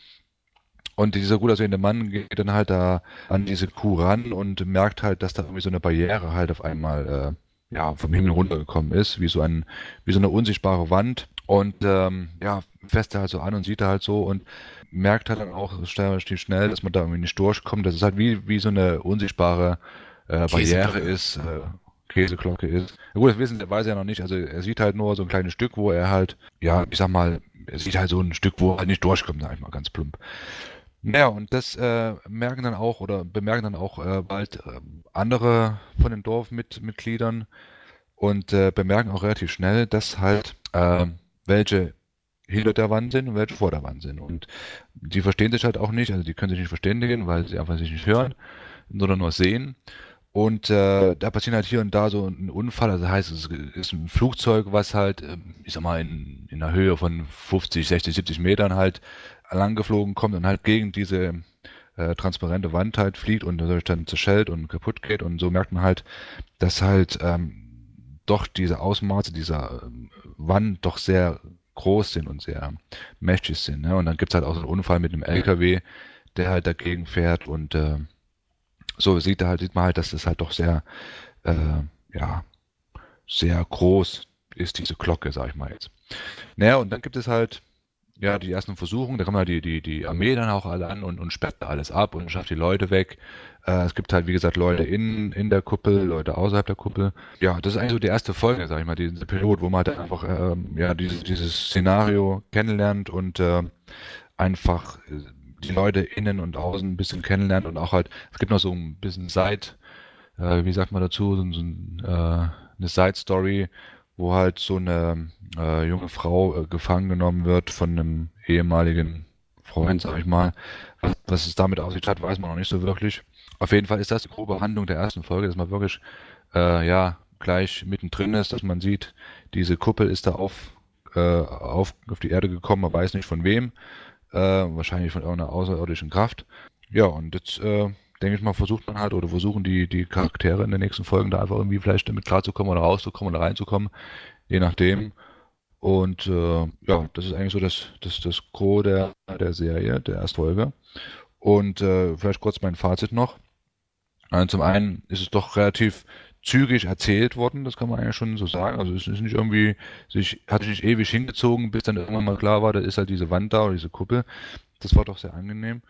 Und dieser gut aussehende Mann geht dann halt da an diese Kuh ran und merkt halt, dass da irgendwie so eine Barriere halt auf einmal, äh, ja, vom Himmel runtergekommen ist, wie so ein, wie so eine unsichtbare Wand. Und, ähm, ja, fässt er halt so an und sieht er halt so und merkt halt dann auch relativ schnell, dass man da irgendwie nicht durchkommt, dass es halt wie, wie so eine unsichtbare äh, Barriere ist, äh, Käseglocke ist. Ja gut, das wissen, weiß er ja noch nicht. Also er sieht halt nur so ein kleines Stück, wo er halt, ja, ich sag mal, er sieht halt so ein Stück, wo er halt nicht durchkommt, sag ich mal, ganz plump. Naja, und das äh, merken dann auch oder bemerken dann auch äh, bald äh, andere von den Dorfmitgliedern und äh, bemerken auch relativ schnell, dass halt äh, welche hinter der Wand sind und welche vor der Wand sind. Und die verstehen sich halt auch nicht, also die können sich nicht verständigen, weil sie einfach sich nicht hören, sondern nur sehen. Und äh, da passiert halt hier und da so ein Unfall, also das heißt, es ist ein Flugzeug, was halt, ich sag mal, in, in einer Höhe von fünfzig, sechzig, siebzig Metern halt langgeflogen kommt und halt gegen diese äh, transparente Wand halt fliegt und dadurch dann zerschellt und kaputt geht und so merkt man halt, dass halt ähm, doch diese Ausmaße dieser ähm, Wand doch sehr groß sind und sehr mächtig sind. Ne? Und dann gibt's halt auch so einen Unfall mit einem L K W, der halt dagegen fährt und äh, so sieht, halt, sieht man halt, dass das halt doch sehr, äh, ja, sehr groß ist, diese Glocke, sag ich mal jetzt. Naja, und dann gibt es halt, ja, die ersten Versuchungen, da kommen halt die, die, die Armee dann auch alle an und, und sperrt alles ab und schafft die Leute weg. Äh, es gibt halt, wie gesagt, Leute in, in der Kuppel, Leute außerhalb der Kuppel. Ja, das ist eigentlich so die erste Folge, sag ich mal, dieser Pilot, wo man halt einfach, äh, ja, dieses, dieses Szenario kennenlernt und äh, einfach äh, die Leute innen und außen ein bisschen kennenlernt und auch halt, es gibt noch so ein bisschen Side, äh, wie sagt man dazu, so, so ein, äh, eine Side-Story, wo halt so eine äh, junge Frau äh, gefangen genommen wird von einem ehemaligen Freund, sag ich mal. Was, was es damit auf sich hat, weiß man noch nicht so wirklich. Auf jeden Fall ist das die grobe Handlung der ersten Folge, dass man wirklich, äh, ja, gleich mittendrin ist, dass man sieht, diese Kuppel ist da auf, äh, auf, auf die Erde gekommen, man weiß nicht von wem. Äh, wahrscheinlich von irgendeiner außerirdischen Kraft. Ja, und jetzt äh, denke ich mal, versucht man halt oder versuchen die, die Charaktere in den nächsten Folgen da einfach irgendwie vielleicht damit klarzukommen oder rauszukommen oder reinzukommen, je nachdem. Und äh, ja, das ist eigentlich so das, das, das Gros der, der Serie, der Erstfolge. Und äh, vielleicht kurz mein Fazit noch. Also zum einen ist es doch relativ zügig erzählt worden, das kann man eigentlich schon so sagen. Also es ist nicht irgendwie, sich, hat sich nicht ewig hingezogen, bis dann irgendwann mal klar war, da ist halt diese Wand da oder diese Kuppel. Das war doch sehr angenehm.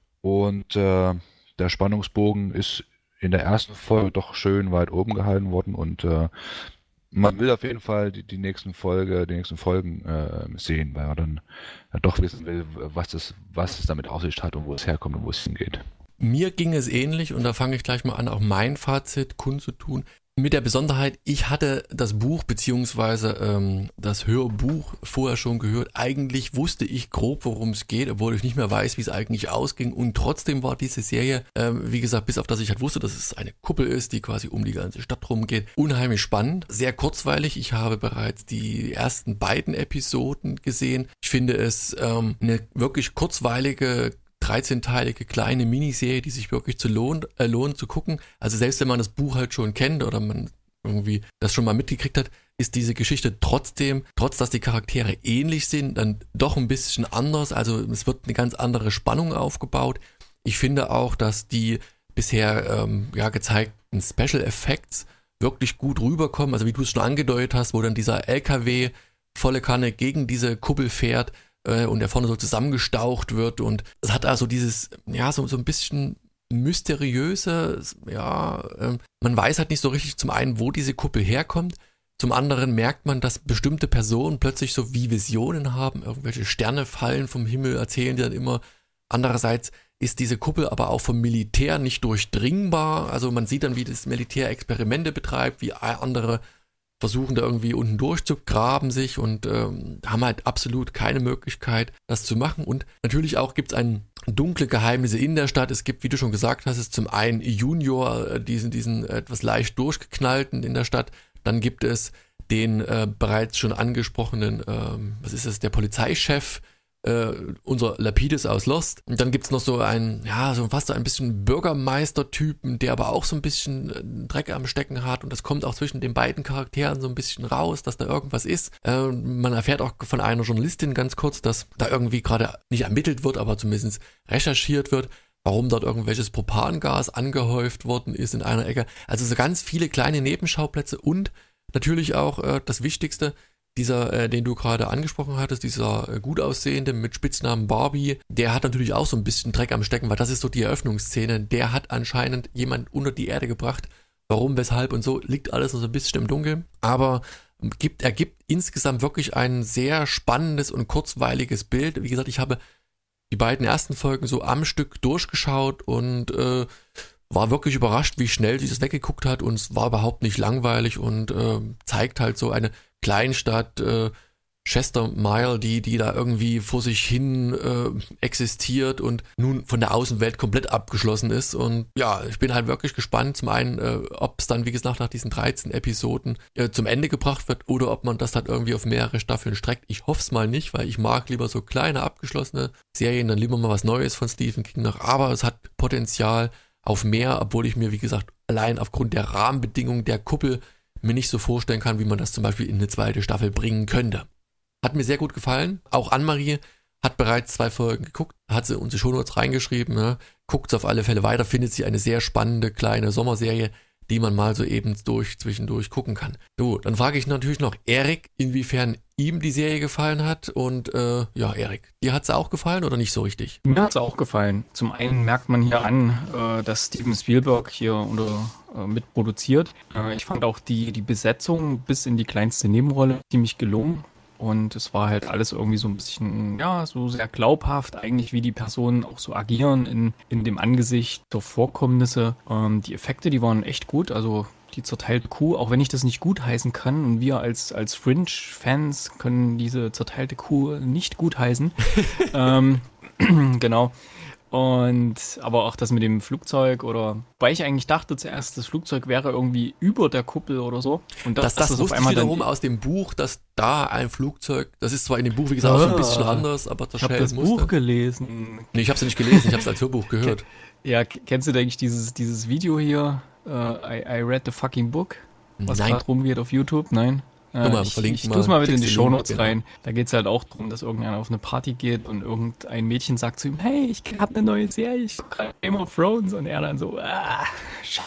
Und äh, der Spannungsbogen ist in der ersten Folge doch schön weit oben gehalten worden und äh, man will auf jeden Fall die, die nächsten Folge, die nächsten Folgen äh, sehen, weil man dann ja, doch wissen will, was das, was es damit auf sich hat und wo es herkommt und wo es hingeht. Mir ging es ähnlich und da fange ich gleich mal an, auch mein Fazit kundzutun. Mit der Besonderheit, ich hatte das Buch beziehungsweise ähm, das Hörbuch vorher schon gehört. Eigentlich wusste ich grob, worum es geht, obwohl ich nicht mehr weiß, wie es eigentlich ausging. Und trotzdem war diese Serie, ähm, wie gesagt, bis auf das ich halt wusste, dass es eine Kuppel ist, die quasi um die ganze Stadt rumgeht, unheimlich spannend. Sehr kurzweilig. Ich habe bereits die ersten beiden Episoden gesehen. Ich finde es ähm, eine wirklich kurzweilige dreizehnteilige kleine Miniserie, die sich wirklich zu lohnt, äh, lohnt zu gucken. Also selbst wenn man das Buch halt schon kennt oder man irgendwie das schon mal mitgekriegt hat, ist diese Geschichte trotzdem, trotz dass die Charaktere ähnlich sind, dann doch ein bisschen anders. Also es wird eine ganz andere Spannung aufgebaut. Ich finde auch, dass die bisher ähm, ja, gezeigten Special Effects wirklich gut rüberkommen. Also wie du es schon angedeutet hast, wo dann dieser L K W volle Kanne gegen diese Kuppel fährt, äh, und der vorne so zusammengestaucht wird und es hat also dieses, ja, so, so ein bisschen mysteriöse, ja, äh, man weiß halt nicht so richtig zum einen, wo diese Kuppel herkommt, zum anderen merkt man, dass bestimmte Personen plötzlich so wie Visionen haben, irgendwelche Sterne fallen vom Himmel, erzählen die dann immer. Andererseits ist diese Kuppel aber auch vom Militär nicht durchdringbar. Also man sieht dann, wie das Militär Experimente betreibt, wie andere versuchen da irgendwie unten durchzugraben sich und ähm, haben halt absolut keine Möglichkeit, das zu machen. Und natürlich auch gibt es ein dunkle Geheimnisse in der Stadt. Es gibt, wie du schon gesagt hast, es zum einen Junior, diesen, diesen etwas leicht durchgeknallten in der Stadt. Dann gibt es den äh, bereits schon angesprochenen, ähm, was ist es, der Polizeichef, äh, unser Lapidus aus Lost. Und dann gibt's noch so einen, ja, so fast so ein bisschen Bürgermeister-Typen, der aber auch so ein bisschen äh, Dreck am Stecken hat. Und das kommt auch zwischen den beiden Charakteren so ein bisschen raus, dass da irgendwas ist. Äh, man erfährt auch von einer Journalistin ganz kurz, dass da irgendwie gerade nicht ermittelt wird, aber zumindest recherchiert wird, warum dort irgendwelches Propangas angehäuft worden ist in einer Ecke. Also so ganz viele kleine Nebenschauplätze und natürlich auch äh, das Wichtigste, dieser, äh, den du gerade angesprochen hattest, dieser äh, gut aussehende mit Spitznamen Barbie, der hat natürlich auch so ein bisschen Dreck am Stecken, weil das ist so die Eröffnungsszene. Der hat anscheinend jemand unter die Erde gebracht. Warum, weshalb und so, liegt alles noch so ein bisschen im Dunkeln. Aber gibt, er gibt insgesamt wirklich ein sehr spannendes und kurzweiliges Bild. Wie gesagt, ich habe die beiden ersten Folgen so am Stück durchgeschaut und äh, war wirklich überrascht, wie schnell sie das weggeguckt hat und es war überhaupt nicht langweilig und äh, zeigt halt so eine Kleinstadt, äh, Chester Mile, die, die da irgendwie vor sich hin äh, existiert und nun von der Außenwelt komplett abgeschlossen ist. Und ja, ich bin halt wirklich gespannt, zum einen, äh, ob es dann, wie gesagt, nach diesen dreizehn Episoden äh, zum Ende gebracht wird oder ob man das dann irgendwie auf mehrere Staffeln streckt. Ich hoffe es mal nicht, weil ich mag lieber so kleine, abgeschlossene Serien, dann lieber mal was Neues von Stephen King noch. Aber es hat Potenzial auf mehr, obwohl ich mir, wie gesagt, allein aufgrund der Rahmenbedingungen der Kuppel mir nicht so vorstellen kann, wie man das zum Beispiel in eine zweite Staffel bringen könnte. Hat mir sehr gut gefallen. Auch Anne-Marie hat bereits zwei Folgen geguckt, hat sie unsere Shownotes reingeschrieben. Ne? Guckt auf alle Fälle weiter, findet sie eine sehr spannende kleine Sommerserie, die man mal so eben durch, zwischendurch gucken kann. So, dann frage ich natürlich noch Erik, inwiefern ihm die Serie gefallen hat. Und äh, ja, Erik, dir hat es auch gefallen oder nicht so richtig? Mir hat es auch gefallen. Zum einen merkt man hier an, äh, dass Steven Spielberg hier unter, äh, mitproduziert. Äh, ich fand auch die, die Besetzung bis in die kleinste Nebenrolle ziemlich gelungen. Und es war halt alles irgendwie so ein bisschen, ja, so sehr glaubhaft, eigentlich wie die Personen auch so agieren in, in dem Angesicht der Vorkommnisse. Ähm, die Effekte, die waren echt gut, also die zerteilte Kuh, auch wenn ich das nicht gutheißen kann und wir als, als Fringe-Fans können diese zerteilte Kuh nicht gutheißen. ähm, genau. Und aber auch das mit dem Flugzeug oder, weil ich eigentlich dachte zuerst, das Flugzeug wäre irgendwie über der Kuppel oder so. Und das, das, das wusste ich wiederum aus dem Buch, dass da ein Flugzeug, das ist zwar in dem Buch, wie gesagt, auch so ein bisschen anders, aber das Ich habe das musste. Buch gelesen. Nee, ich habe es nicht gelesen, ich habe es als Hörbuch gehört. Ja, kennst du, denke ich, dieses, dieses Video hier, uh, I, I read the fucking book, was gerade rumgeht auf YouTube? Nein? Äh, mal, ich ich tue es mal mit in die Shownotes rein. Da geht es halt auch darum, dass irgendeiner auf eine Party geht und irgendein Mädchen sagt zu ihm, hey, ich habe eine neue Serie, ich gucke Game of Thrones. Und er dann so, ah, scheiße.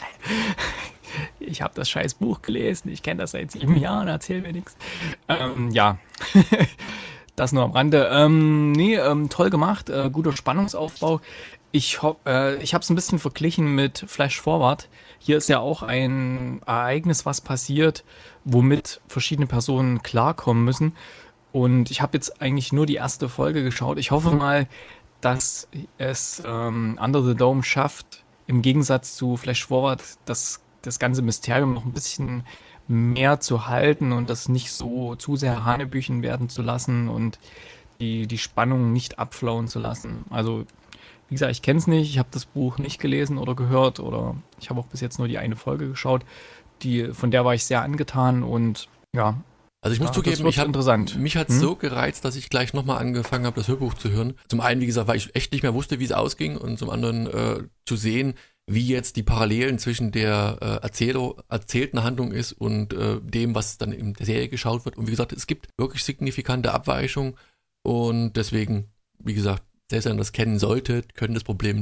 Ich habe das scheiß Buch gelesen, ich kenne das seit sieben Jahren, erzähl mir nichts. Ähm, ja, das nur am Rande. Ähm, nee, ähm, toll gemacht, äh, guter Spannungsaufbau. Ich, ho- äh, ich habe es ein bisschen verglichen mit Flash Forward. Hier ist ja auch ein Ereignis, was passiert, womit verschiedene Personen klarkommen müssen. Und ich habe jetzt eigentlich nur die erste Folge geschaut. Ich hoffe mal, dass es ähm, Under the Dome schafft, im Gegensatz zu Flash Forward das, das ganze Mysterium noch ein bisschen mehr zu halten und das nicht so zu sehr Hanebüchen werden zu lassen und die, die Spannung nicht abflauen zu lassen. Also wie gesagt, ich kenne es nicht, ich habe das Buch nicht gelesen oder gehört oder ich habe auch bis jetzt nur die eine Folge geschaut. Die, von der war ich sehr angetan und ja. Also ich muss ja, zugeben, ich hab, interessant. mich hat es hm? so gereizt, dass ich gleich nochmal angefangen habe, das Hörbuch zu hören. Zum einen, wie gesagt, weil ich echt nicht mehr wusste, wie es ausging und zum anderen äh, zu sehen, wie jetzt die Parallelen zwischen der äh, Erzähler, erzählten Handlung ist und äh, dem, was dann in der Serie geschaut wird. Und wie gesagt, es gibt wirklich signifikante Abweichungen und deswegen, wie gesagt, selbst wenn ihr das kennen solltet, könnt ihr das problemlos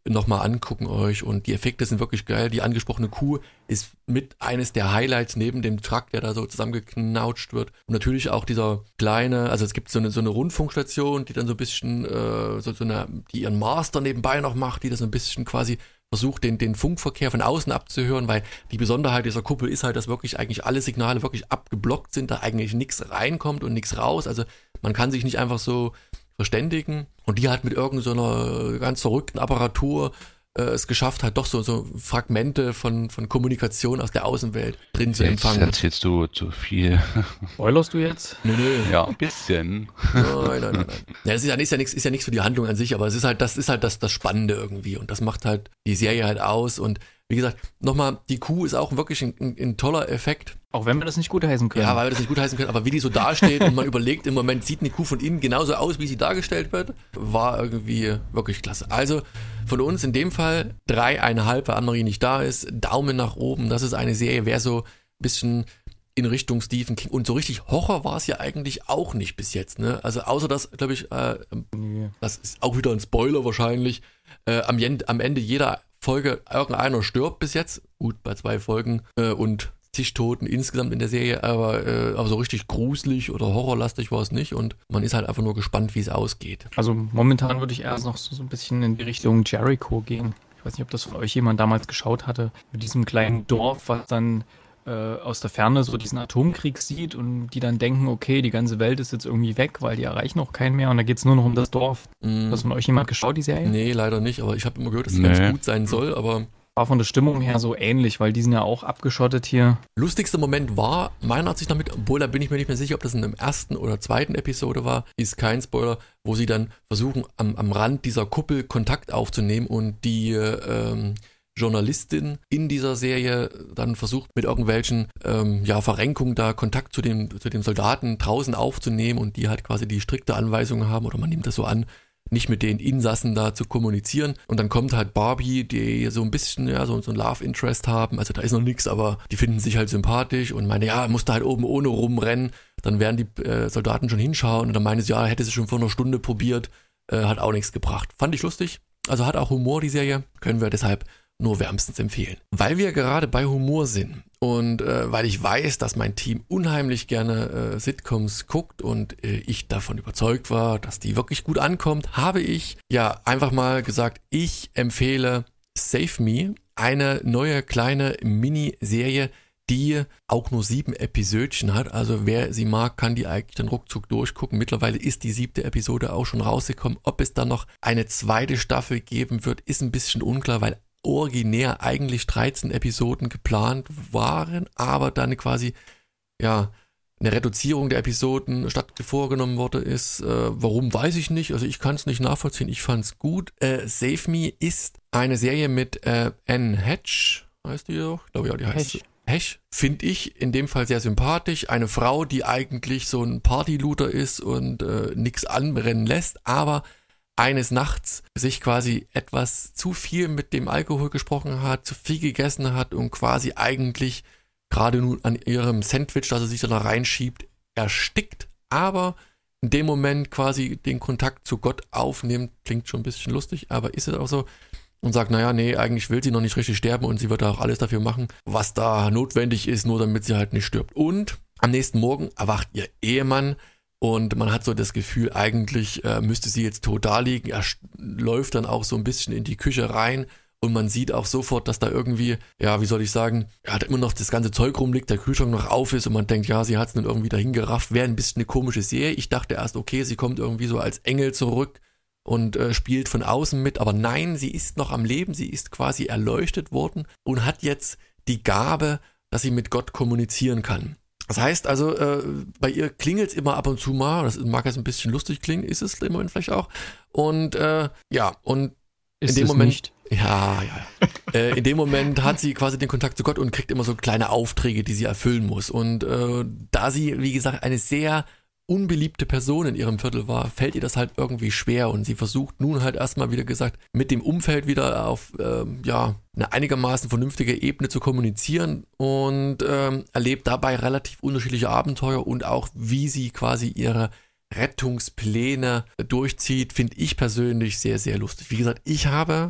nochmal angucken euch und die Effekte sind wirklich geil. Die angesprochene Kuh ist mit eines der Highlights neben dem Truck, der da so zusammengeknautscht wird. Und natürlich auch dieser kleine, also es gibt so eine, so eine Rundfunkstation, die dann so ein bisschen, äh, so, so eine, die ihren Master nebenbei noch macht, die das so ein bisschen quasi versucht, den, den Funkverkehr von außen abzuhören, weil die Besonderheit dieser Kuppel ist halt, dass wirklich eigentlich alle Signale wirklich abgeblockt sind, da eigentlich nichts reinkommt und nichts raus. Also man kann sich nicht einfach so verständigen und die hat mit irgendeiner ganz verrückten Apparatur äh, es geschafft hat, doch so, so Fragmente von, von Kommunikation aus der Außenwelt drin zu empfangen. Jetzt erzählst du zu viel. Spoilerst du jetzt? Nö, nö. Ja, ein bisschen. Nein, nein, nein, nein. Ja, das ist ja, ist ja nichts, ist ja nichts für die Handlung an sich, aber es ist halt, das ist halt das, das Spannende irgendwie und das macht halt die Serie halt aus und wie gesagt, nochmal, die Kuh ist auch wirklich ein, ein, ein toller Effekt. Auch wenn wir das nicht gutheißen können. Ja, weil wir das nicht gutheißen können, aber wie die so dasteht und man überlegt, im Moment sieht eine Kuh von innen genauso aus, wie sie dargestellt wird, war irgendwie wirklich klasse. Also von uns in dem Fall dreieinhalb, weil Anne-Marie nicht da ist, Daumen nach oben, das ist eine Serie, wer so ein bisschen in Richtung Stephen King und so richtig Horror war es ja eigentlich auch nicht bis jetzt, ne? Also außer das, glaube ich, äh, nee. Das ist auch wieder ein Spoiler wahrscheinlich, äh, am, am Ende jeder Folge irgendeiner stirbt bis jetzt, gut, bei zwei Folgen äh, und zig Toten insgesamt in der Serie, aber, äh, aber so richtig gruselig oder horrorlastig war es nicht und man ist halt einfach nur gespannt, wie es ausgeht. Also momentan würde ich erst noch so, so ein bisschen in die Richtung Jericho gehen. Ich weiß nicht, ob das von euch jemand damals geschaut hatte, mit diesem kleinen Dorf, was dann äh, aus der Ferne so diesen Atomkrieg sieht und die dann denken, okay, die ganze Welt ist jetzt irgendwie weg, weil die erreichen auch keinen mehr und da geht es nur noch um das Dorf. Mm. Hat das von euch jemand geschaut, die Serie? Nee, leider nicht, aber ich habe immer gehört, dass es nee. ganz gut sein soll, aber... War von der Stimmung her so ähnlich, weil die sind ja auch abgeschottet hier. Lustigster Moment war, meiner Ansicht nach mit, obwohl da bin ich mir nicht mehr sicher, ob das in der ersten oder zweiten Episode war, ist kein Spoiler, wo sie dann versuchen, am, am Rand dieser Kuppel Kontakt aufzunehmen und die ähm, Journalistin in dieser Serie dann versucht, mit irgendwelchen ähm, ja, Verrenkungen da Kontakt zu den, zu den Soldaten draußen aufzunehmen und die halt quasi die strikte Anweisung haben, oder man nimmt das so an, nicht mit den Insassen da zu kommunizieren. Und dann kommt halt Barbie, die so ein bisschen, ja, so, so ein Love Interest haben. Also da ist noch nichts, aber die finden sich halt sympathisch und meine, ja, musste halt oben ohne rumrennen. Dann werden die äh, Soldaten schon hinschauen und dann meinen sie, ja, hätte sie schon vor einer Stunde probiert, äh, hat auch nichts gebracht. Fand ich lustig. Also hat auch Humor, die Serie. Können wir deshalb nur wärmstens empfehlen. Weil wir gerade bei Humor sind und äh, weil ich weiß, dass mein Team unheimlich gerne äh, Sitcoms guckt und äh, ich davon überzeugt war, dass die wirklich gut ankommt, habe ich ja einfach mal gesagt, ich empfehle Save Me, eine neue kleine Miniserie, die auch nur sieben Episödchen hat. Also wer sie mag, kann die eigentlich dann ruckzuck durchgucken. Mittlerweile ist die siebte Episode auch schon rausgekommen. Ob es dann noch eine zweite Staffel geben wird, ist ein bisschen unklar, weil originär eigentlich dreizehn Episoden geplant waren, aber dann quasi, ja, eine Reduzierung der Episoden statt vorgenommen wurde ist. Äh, warum, weiß ich nicht. Also ich kann es nicht nachvollziehen. Ich fand es gut. Äh, Save Me ist eine Serie mit äh, Anne Hatch, heißt die doch? Ich glaube, ja, die heißt Hecht. Hecht. Finde ich in dem Fall sehr sympathisch. Eine Frau, die eigentlich so ein Partylooter ist und äh, nichts anbrennen lässt, aber eines Nachts sich quasi etwas zu viel mit dem Alkohol gesprochen hat, zu viel gegessen hat und quasi eigentlich gerade nun an ihrem Sandwich, das er sich da reinschiebt, erstickt, aber in dem Moment quasi den Kontakt zu Gott aufnimmt, klingt schon ein bisschen lustig, aber ist es auch so, und sagt, naja, nee, eigentlich will sie noch nicht richtig sterben und sie wird auch alles dafür machen, was da notwendig ist, nur damit sie halt nicht stirbt. Und am nächsten Morgen erwacht ihr Ehemann, und man hat so das Gefühl, eigentlich äh, müsste sie jetzt tot da liegen. Er sch- läuft dann auch so ein bisschen in die Küche rein und man sieht auch sofort, dass da irgendwie, ja, wie soll ich sagen, er hat immer noch das ganze Zeug rumliegt, der Kühlschrank noch auf ist und man denkt, ja, sie hat es dann irgendwie dahin gerafft. Wäre ein bisschen eine komische Serie. Ich dachte erst, okay, sie kommt irgendwie so als Engel zurück und äh, spielt von außen mit. Aber nein, sie ist noch am Leben, sie ist quasi erleuchtet worden und hat jetzt die Gabe, dass sie mit Gott kommunizieren kann. Das heißt also, äh, bei ihr klingelt es immer ab und zu mal, das mag jetzt ein bisschen lustig klingen, ist es im Moment vielleicht auch. Und äh, ja, und ist in dem es Moment, nicht? ja, ja, ja. äh, in dem Moment hat sie quasi den Kontakt zu Gott und kriegt immer so kleine Aufträge, die sie erfüllen muss. Und äh, da sie, wie gesagt, eine sehr unbeliebte Person in ihrem Viertel war, fällt ihr das halt irgendwie schwer und sie versucht nun halt erstmal, wieder gesagt, mit dem Umfeld wieder auf ähm, ja, eine einigermaßen vernünftige Ebene zu kommunizieren und ähm, erlebt dabei relativ unterschiedliche Abenteuer und auch, wie sie quasi ihre Rettungspläne durchzieht, finde ich persönlich sehr, sehr lustig. Wie gesagt, ich habe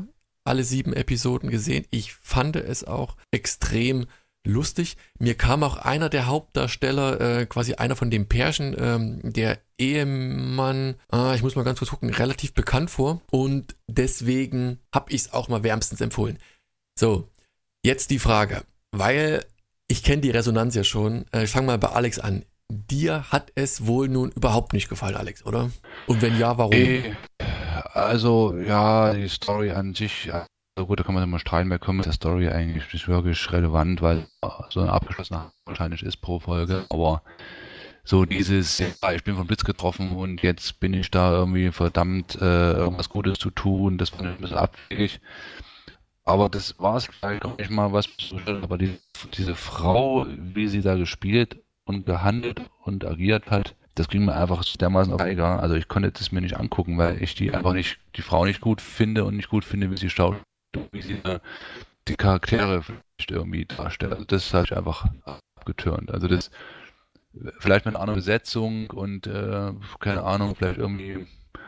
alle sieben Episoden gesehen. Ich fand es auch extrem lustig. Mir kam auch einer der Hauptdarsteller, äh, quasi einer von den Pärchen, ähm, der Ehemann, ah, ich muss mal ganz kurz gucken, relativ bekannt vor. Und deswegen habe ich es auch mal wärmstens empfohlen. So, jetzt die Frage, weil ich kenne die Resonanz ja schon. Äh, ich fange mal bei Alex an. Dir hat es wohl nun überhaupt nicht gefallen, Alex, oder? Und wenn ja, warum? Äh, Also, ja, die Story an sich, also gut, da kann man immer streiten, wer kommt mit der Story eigentlich nicht wirklich relevant, weil so eine abgeschlossene wahrscheinlich ist pro Folge, aber so dieses, ja, ich bin vom Blitz getroffen und jetzt bin ich da irgendwie verdammt, äh, irgendwas Gutes zu tun, das fand ich ein bisschen abwegig. Aber das war es vielleicht auch nicht mal was, aber die, diese Frau, wie sie da gespielt und gehandelt und agiert hat, das ging mir einfach dermaßen auf den Eiger. Also ich konnte das mir nicht angucken, weil ich die einfach nicht, die Frau nicht gut finde und nicht gut finde, wie sie schaut, wie sie äh, die Charaktere irgendwie darstellt. Also das habe ich einfach abgetürnt. Also das vielleicht mit einer anderen Besetzung und äh, keine Ahnung, vielleicht irgendwie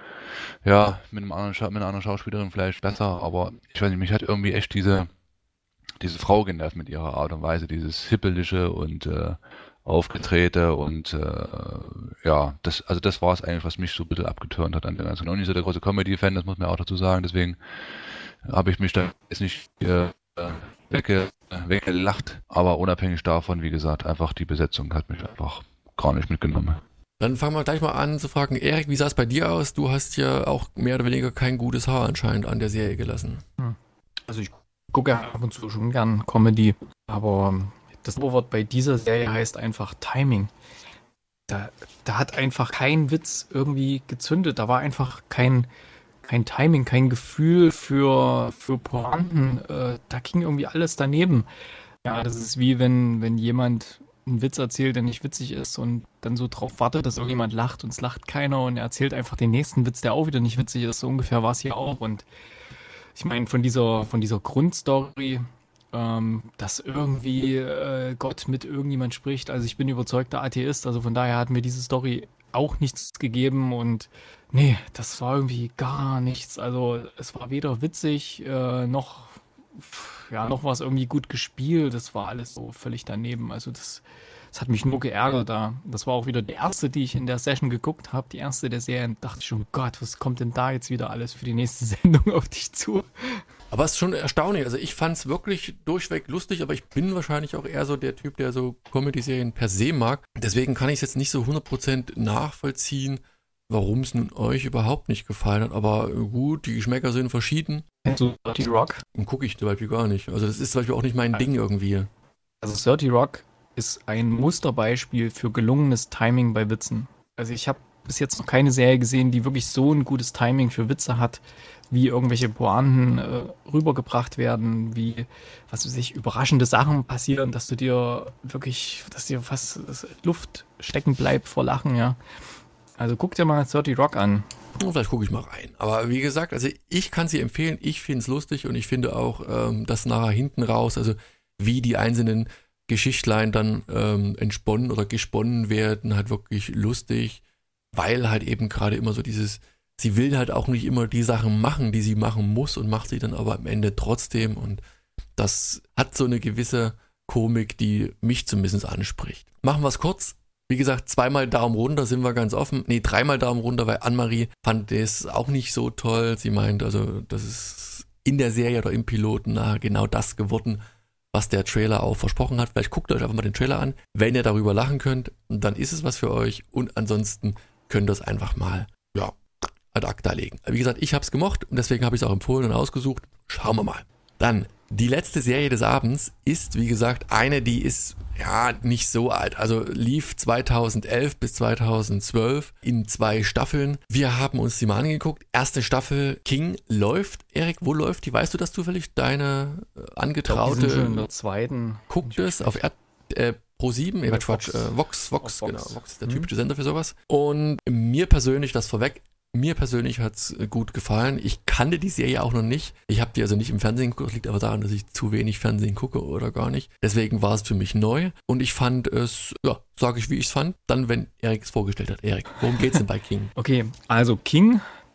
ja, mit einem anderen Scha- mit einer anderen Schauspielerin vielleicht besser, aber ich weiß nicht, mich hat irgendwie echt diese diese Frau genervt mit ihrer Art und Weise, dieses Hippelige und äh, Aufgetrete und äh, ja, das, also das war es eigentlich, was mich so ein bisschen abgeturnt hat an der ganzen. Ich bin auch nicht so der große Comedy-Fan, das muss man auch dazu sagen, deswegen habe ich mich da jetzt nicht äh, wegge, weggelacht, aber unabhängig davon, wie gesagt, einfach die Besetzung hat mich einfach gar nicht mitgenommen. Dann fangen wir gleich mal an zu fragen, Erik, wie sah es bei dir aus? Du hast ja auch mehr oder weniger kein gutes Haar anscheinend an der Serie gelassen. Also ich gucke ja ab und zu schon gern Comedy, aber das Oberwort bei dieser Serie heißt einfach Timing. Da, da hat einfach kein Witz irgendwie gezündet. Da war einfach kein, kein Timing, kein Gefühl für, für Pointen. Äh, da ging irgendwie alles daneben. Ja, das ist wie wenn, wenn jemand einen Witz erzählt, der nicht witzig ist und dann so drauf wartet, dass irgendjemand lacht und es lacht keiner und er erzählt einfach den nächsten Witz, der auch wieder nicht witzig ist. So ungefähr war es hier auch. Und ich meine, von dieser, von dieser Grundstory, ähm, dass irgendwie äh, Gott mit irgendjemand spricht. Also ich bin überzeugter Atheist, also von daher hat mir diese Story auch nichts gegeben und nee, das war irgendwie gar nichts. Also es war weder witzig, äh, noch, ja, noch war es irgendwie gut gespielt. Das war alles so völlig daneben. Also das, das hat mich nur geärgert da. Das war auch wieder die erste, die ich in der Session geguckt habe, die erste der Serie. Dachte ich schon, Gott, was kommt denn da jetzt wieder alles für die nächste Sendung auf dich zu? Aber es ist schon erstaunlich. Also ich fand es wirklich durchweg lustig, aber ich bin wahrscheinlich auch eher so der Typ, der so Comedy-Serien per se mag. Deswegen kann ich es jetzt nicht so hundert Prozent nachvollziehen, warum es nun euch überhaupt nicht gefallen hat. Aber gut, die Geschmäcker sind verschieden. Kennst du thirty Rock? Und gucke ich zum Beispiel gar nicht. Also das ist zum Beispiel auch nicht mein Ding irgendwie. Also thirty Rock ist ein Musterbeispiel für gelungenes Timing bei Witzen. Also ich habe bis jetzt noch keine Serie gesehen, die wirklich so ein gutes Timing für Witze hat, wie irgendwelche Pointen äh, rübergebracht werden, wie, was weiß ich, überraschende Sachen passieren, dass du dir wirklich, dass dir fast Luft stecken bleibt vor Lachen, ja. Also guck dir mal thirty Rock an. Oh, vielleicht gucke ich mal rein. Aber wie gesagt, also ich kann sie empfehlen, ich finde es lustig und ich finde auch, ähm, dass nachher hinten raus, also wie die einzelnen Geschichtlein dann ähm, entsponnen oder gesponnen werden, halt wirklich lustig, weil halt eben gerade immer so dieses, sie will halt auch nicht immer die Sachen machen, die sie machen muss und macht sie dann aber am Ende trotzdem und das hat so eine gewisse Komik, die mich zumindest anspricht. Machen wir es kurz. Wie gesagt, zweimal Daumen runter, sind wir ganz offen. Nee, dreimal Daumen runter, weil Annemarie fand das auch nicht so toll. Sie meint, also das ist in der Serie oder im Piloten nachher genau das geworden, was der Trailer auch versprochen hat. Vielleicht guckt euch einfach mal den Trailer an. Wenn ihr darüber lachen könnt, dann ist es was für euch und ansonsten könnt ihr es einfach mal, ja, ad acta legen. Wie gesagt, ich habe es gemocht und deswegen habe ich es auch empfohlen und ausgesucht. Schauen wir mal. Dann, die letzte Serie des Abends ist, wie gesagt, eine, die ist ja nicht so alt. Also lief zweitausendelf bis zweitausendzwölf in zwei Staffeln. Wir haben uns die mal angeguckt. Erste Staffel King läuft. Erik, wo läuft die? Weißt du das zufällig? Deine äh, angetraute... Ich glaub, die sind schon in der zweiten. Guckt es auf R äh, Pro sieben, nee, Quatsch, Vox. Äh, Vox, Vox, Vox, genau. Vox ist der typische Sender für sowas. Und mir persönlich, das vorweg, mir persönlich hat's gut gefallen. Ich kannte die Serie auch noch nicht. Ich habe die also nicht im Fernsehen geguckt. Das liegt aber daran, dass ich zu wenig Fernsehen gucke oder gar nicht. Deswegen war es für mich neu. Und ich fand es, ja, sage ich, wie ich es fand. Dann, wenn Erik es vorgestellt hat. Erik, worum geht's denn bei King? Okay, also King,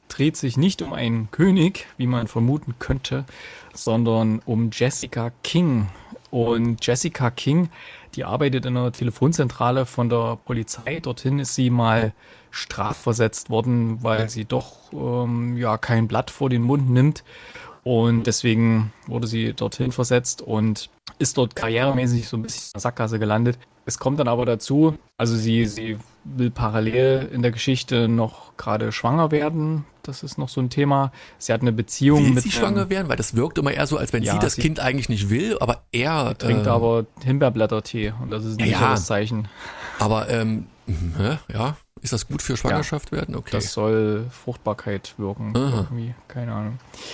dreht sich nicht um einen König, wie man vermuten könnte, sondern um Jessica King. Und Jessica King, die arbeitet in einer Telefonzentrale von der Polizei. Dorthin ist sie mal strafversetzt worden, weil sie doch ähm, ja kein Blatt vor den Mund nimmt. Und deswegen wurde sie dorthin versetzt und ist dort karrieremäßig so ein bisschen in der Sackgasse gelandet. Es kommt dann aber dazu, also sie, sie will parallel in der Geschichte noch gerade schwanger werden. Das ist noch so ein Thema. Sie hat eine Beziehung will mit... sie schwanger ähm, werden? Weil das wirkt immer eher so, als wenn ja, sie das sie Kind eigentlich nicht will, aber er... trinkt äh, aber Himbeerblättertee und das ist ein ja, sicheres ja. Zeichen. Aber, ähm, ja, ist das gut für Schwangerschaft ja, werden? Okay. Das soll Fruchtbarkeit wirken. Aha. Irgendwie, keine Ahnung.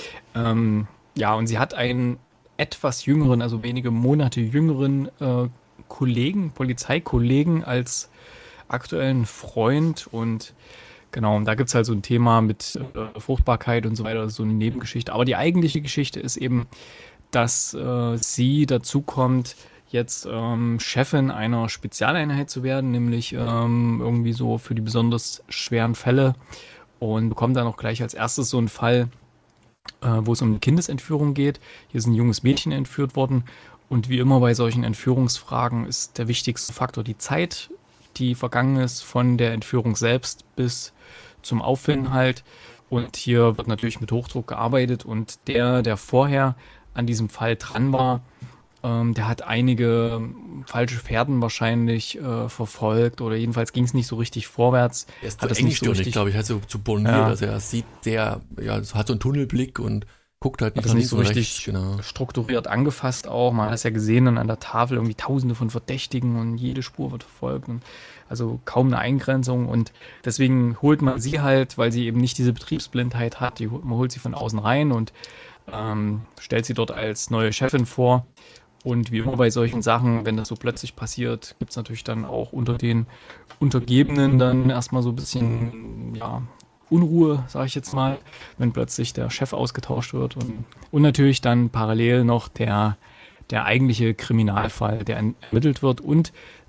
Ähm, ja, und sie hat einen etwas jüngeren, also wenige Monate jüngeren äh, Kollegen, Polizeikollegen als aktuellen Freund und genau, und da gibt es halt so ein Thema mit äh, Fruchtbarkeit und so weiter, so eine Nebengeschichte. Aber die eigentliche Geschichte ist eben, dass äh, sie dazu kommt, jetzt ähm, Chefin einer Spezialeinheit zu werden, nämlich ähm, irgendwie so für die besonders schweren Fälle und bekommt dann auch gleich als erstes so einen Fall, äh, wo es um eine Kindesentführung geht. Hier ist ein junges Mädchen entführt worden und wie immer bei solchen Entführungsfragen ist der wichtigste Faktor die Zeit, die vergangen ist von der Entführung selbst bis zum Auffinden halt. Und hier wird natürlich mit Hochdruck gearbeitet und der, der vorher an diesem Fall dran war, ähm, der hat einige falsche Fährten wahrscheinlich äh, verfolgt oder jedenfalls ging es nicht so richtig vorwärts. Er ist hat zu es nicht so engstirnig, richtig, glaube ich, hat so zu borniert, Ja. also er sieht sehr, ja, hat so einen Tunnelblick und guckt halt hat nicht das nach nicht so links und richtig rechts, genau. strukturiert angefasst auch. Man hat es ja gesehen dann an der Tafel irgendwie tausende von Verdächtigen und jede Spur wird verfolgt. Und also kaum eine Eingrenzung und deswegen holt man sie halt, weil sie eben nicht diese Betriebsblindheit hat, die, man holt sie von außen rein und ähm, stellt sie dort als neue Chefin vor. Und wie immer bei solchen Sachen, wenn das so plötzlich passiert, gibt es natürlich dann auch unter den Untergebenen dann erstmal so ein bisschen, ja, Unruhe, sage ich jetzt mal, wenn plötzlich der Chef ausgetauscht wird. Und, und natürlich dann parallel noch der, der eigentliche Kriminalfall, der ermittelt wird und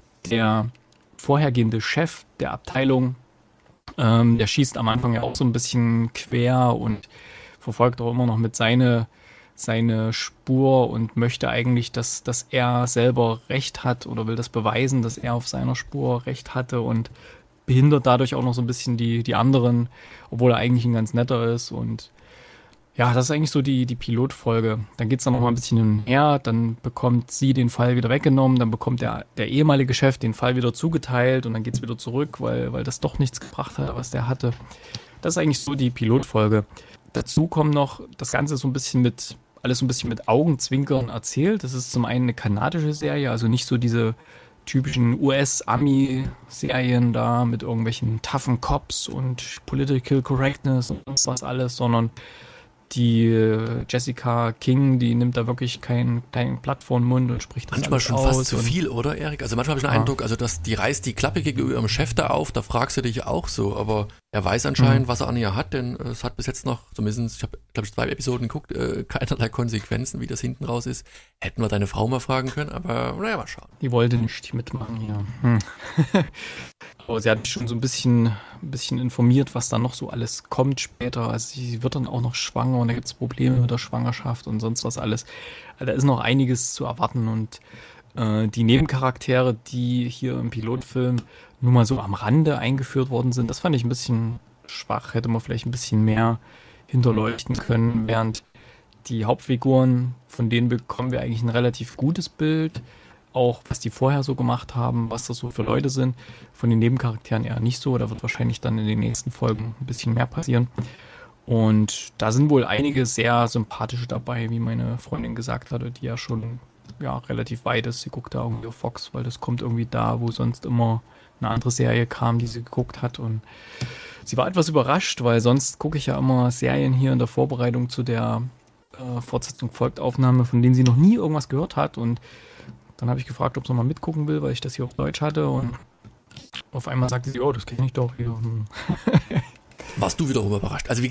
der vorhergehende Chef der Abteilung, ähm, der schießt am Anfang ja auch so ein bisschen quer und verfolgt auch immer noch mit seine, seine Spur und möchte eigentlich, dass, dass er selber Recht hat oder will das beweisen, dass er auf seiner Spur Recht hatte und behindert dadurch auch noch so ein bisschen die, die anderen, obwohl er eigentlich ein ganz netter ist und ja, das ist eigentlich so die, die Pilotfolge. Dann geht es dann noch mal ein bisschen hin und her, dann bekommt sie den Fall wieder weggenommen, dann bekommt der, der ehemalige Chef den Fall wieder zugeteilt und dann geht es wieder zurück, weil, weil das doch nichts gebracht hat, was der hatte. Das ist eigentlich so die Pilotfolge. Dazu kommt noch das Ganze so ein bisschen mit, alles so ein bisschen mit Augenzwinkern erzählt. Das ist zum einen eine kanadische Serie, also nicht so diese typischen U S-Ami-Serien da mit irgendwelchen toughen Cops und Political Correctness und sonst was alles, sondern die Jessica King, die nimmt da wirklich kein, kein Blatt vor den Mund und spricht das Manchmal alles schon aus. fast zu viel, oder, Erik? Also manchmal habe ich den Ja. Eindruck, also dass die reißt die Klappe gegenüber ihrem Chef da auf, da fragst du dich auch so, aber er weiß anscheinend, Mhm. was er an ihr hat, denn es hat bis jetzt noch, zumindest, ich habe, glaube ich, zwei Episoden geguckt, äh, keinerlei Konsequenzen, wie das hinten raus ist. Hätten wir deine Frau mal fragen können, aber naja, mal schauen. Die wollte nicht mitmachen hier. Hm. Aber sie hat mich schon so ein bisschen, ein bisschen informiert, was da noch so alles kommt später. Also sie wird dann auch noch schwanger und da gibt es Probleme mit der Schwangerschaft und sonst was alles. Also da ist noch einiges zu erwarten und äh, die Nebencharaktere, die hier im Pilotfilm nur mal so am Rande eingeführt worden sind, das fand ich ein bisschen schwach. Hätte man vielleicht ein bisschen mehr hinterleuchten können, während die Hauptfiguren, von denen bekommen wir eigentlich ein relativ gutes Bild. Auch was die vorher so gemacht haben, was das so für Leute sind. Von den Nebencharakteren eher nicht so. Da wird wahrscheinlich dann in den nächsten Folgen ein bisschen mehr passieren. Und da sind wohl einige sehr sympathische dabei, wie meine Freundin gesagt hatte, die ja schon ja, relativ weit ist. Sie guckt da irgendwie auf Fox, weil das kommt irgendwie da, wo sonst immer eine andere Serie kam, die sie geguckt hat. Und sie war etwas überrascht, weil sonst gucke ich ja immer Serien hier in der Vorbereitung zu der äh, Fortsetzung folgt Aufnahme, von denen sie noch nie irgendwas gehört hat. Und dann habe ich gefragt, ob sie mal mitgucken will, weil ich das hier auf Deutsch hatte. Und auf einmal sagte sie, oh, das kenne ich doch hier. Hm. Warst du wiederum überrascht? Also wie gesagt,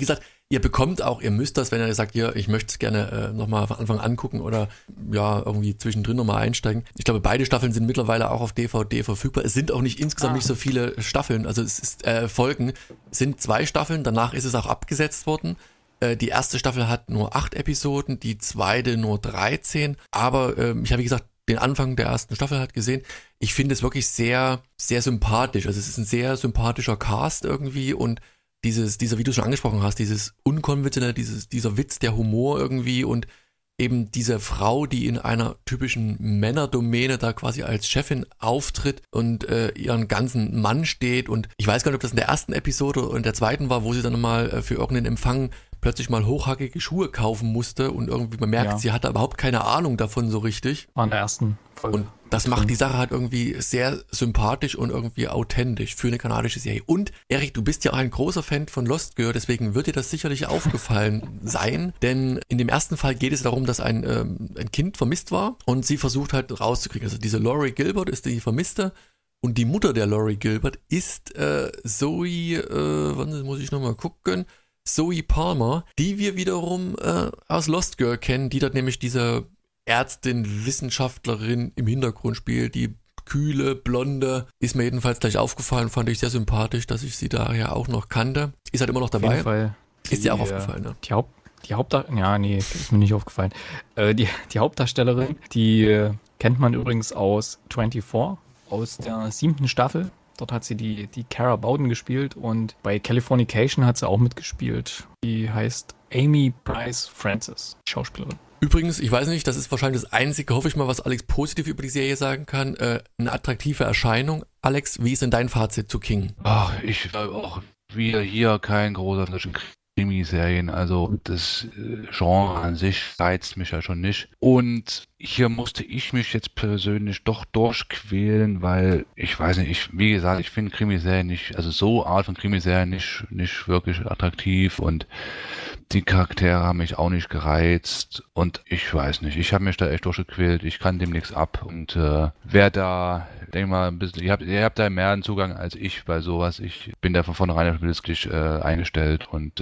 Ihr bekommt auch, ihr müsst das, wenn ihr sagt, hier, ich möchte es gerne äh, nochmal von Anfang angucken oder ja, irgendwie zwischendrin nochmal einsteigen. Ich glaube, beide Staffeln sind mittlerweile auch auf D V D verfügbar. Es sind auch nicht insgesamt ah. nicht so viele Staffeln, also es ist äh, Folgen, es sind zwei Staffeln, danach ist es auch abgesetzt worden. Äh, die erste Staffel hat nur acht Episoden, die zweite nur dreizehn, aber äh, ich habe, wie gesagt, den Anfang der ersten Staffel halt gesehen. Ich finde es wirklich sehr, sehr sympathisch. Also es ist ein sehr sympathischer Cast irgendwie und dieses, dieser, wie du schon angesprochen hast, dieses unkonventionelle, dieses, dieser Witz, der Humor irgendwie und eben diese Frau, die in einer typischen Männerdomäne da quasi als Chefin auftritt und äh, ihren ganzen Mann steht und ich weiß gar nicht, ob das in der ersten Episode oder in der zweiten war, wo sie dann mal äh, für irgendeinen Empfang plötzlich mal hochhackige Schuhe kaufen musste und irgendwie man merkt, ja. sie hatte überhaupt keine Ahnung davon so richtig. War in der ersten Folge. Und das macht die Sache halt irgendwie sehr sympathisch und irgendwie authentisch für eine kanadische Serie. Und Erik, du bist ja auch ein großer Fan von Lost Girl, deswegen wird dir das sicherlich aufgefallen sein, denn in dem ersten Fall geht es darum, dass ein, ähm, ein Kind vermisst war und sie versucht halt rauszukriegen. Also diese Laurie Gilbert ist die Vermisste und die Mutter der Laurie Gilbert ist äh, Zoe, äh, wann muss ich nochmal gucken, Zoe Palmer, die wir wiederum äh, aus Lost Girl kennen, die dort nämlich diese Ärztin, Wissenschaftlerin im Hintergrund spielt, die kühle, blonde, ist mir jedenfalls gleich aufgefallen, fand ich sehr sympathisch, dass ich sie da ja auch noch kannte. Ist halt immer noch dabei. Auf jeden Fall. Ist dir auch aufgefallen, ne? Die Haupt, die Hauptdarstellerin, ja, nee, ist mir nicht aufgefallen. Äh, die, die Hauptdarstellerin, die äh, kennt man übrigens aus vierundzwanzig, aus der siebten Staffel. Dort hat sie die, die Cara Bowden gespielt und bei Californication hat sie auch mitgespielt. Die heißt Amy Bryce Francis, Schauspielerin. Übrigens, ich weiß nicht, das ist wahrscheinlich das Einzige, hoffe ich mal, was Alex positiv über die Serie sagen kann. Äh, eine attraktive Erscheinung. Alex, wie ist denn dein Fazit zu King? Ach, ich war auch wieder hier kein großer Krimiserien. Also das Genre an sich reizt mich ja schon nicht. Und hier musste ich mich jetzt persönlich doch durchquälen, weil ich weiß nicht, ich, wie gesagt, ich finde Krimiserien nicht, also so Art von Krimiserien nicht, nicht wirklich attraktiv und die Charaktere haben mich auch nicht gereizt und ich weiß nicht, ich habe mich da echt durchgequält, ich kann dem nichts ab und äh, wer da, denke mal, ein bisschen, ihr habt, ihr habt da mehr einen Zugang als ich bei sowas, ich bin da von vornherein wirklich äh, eingestellt und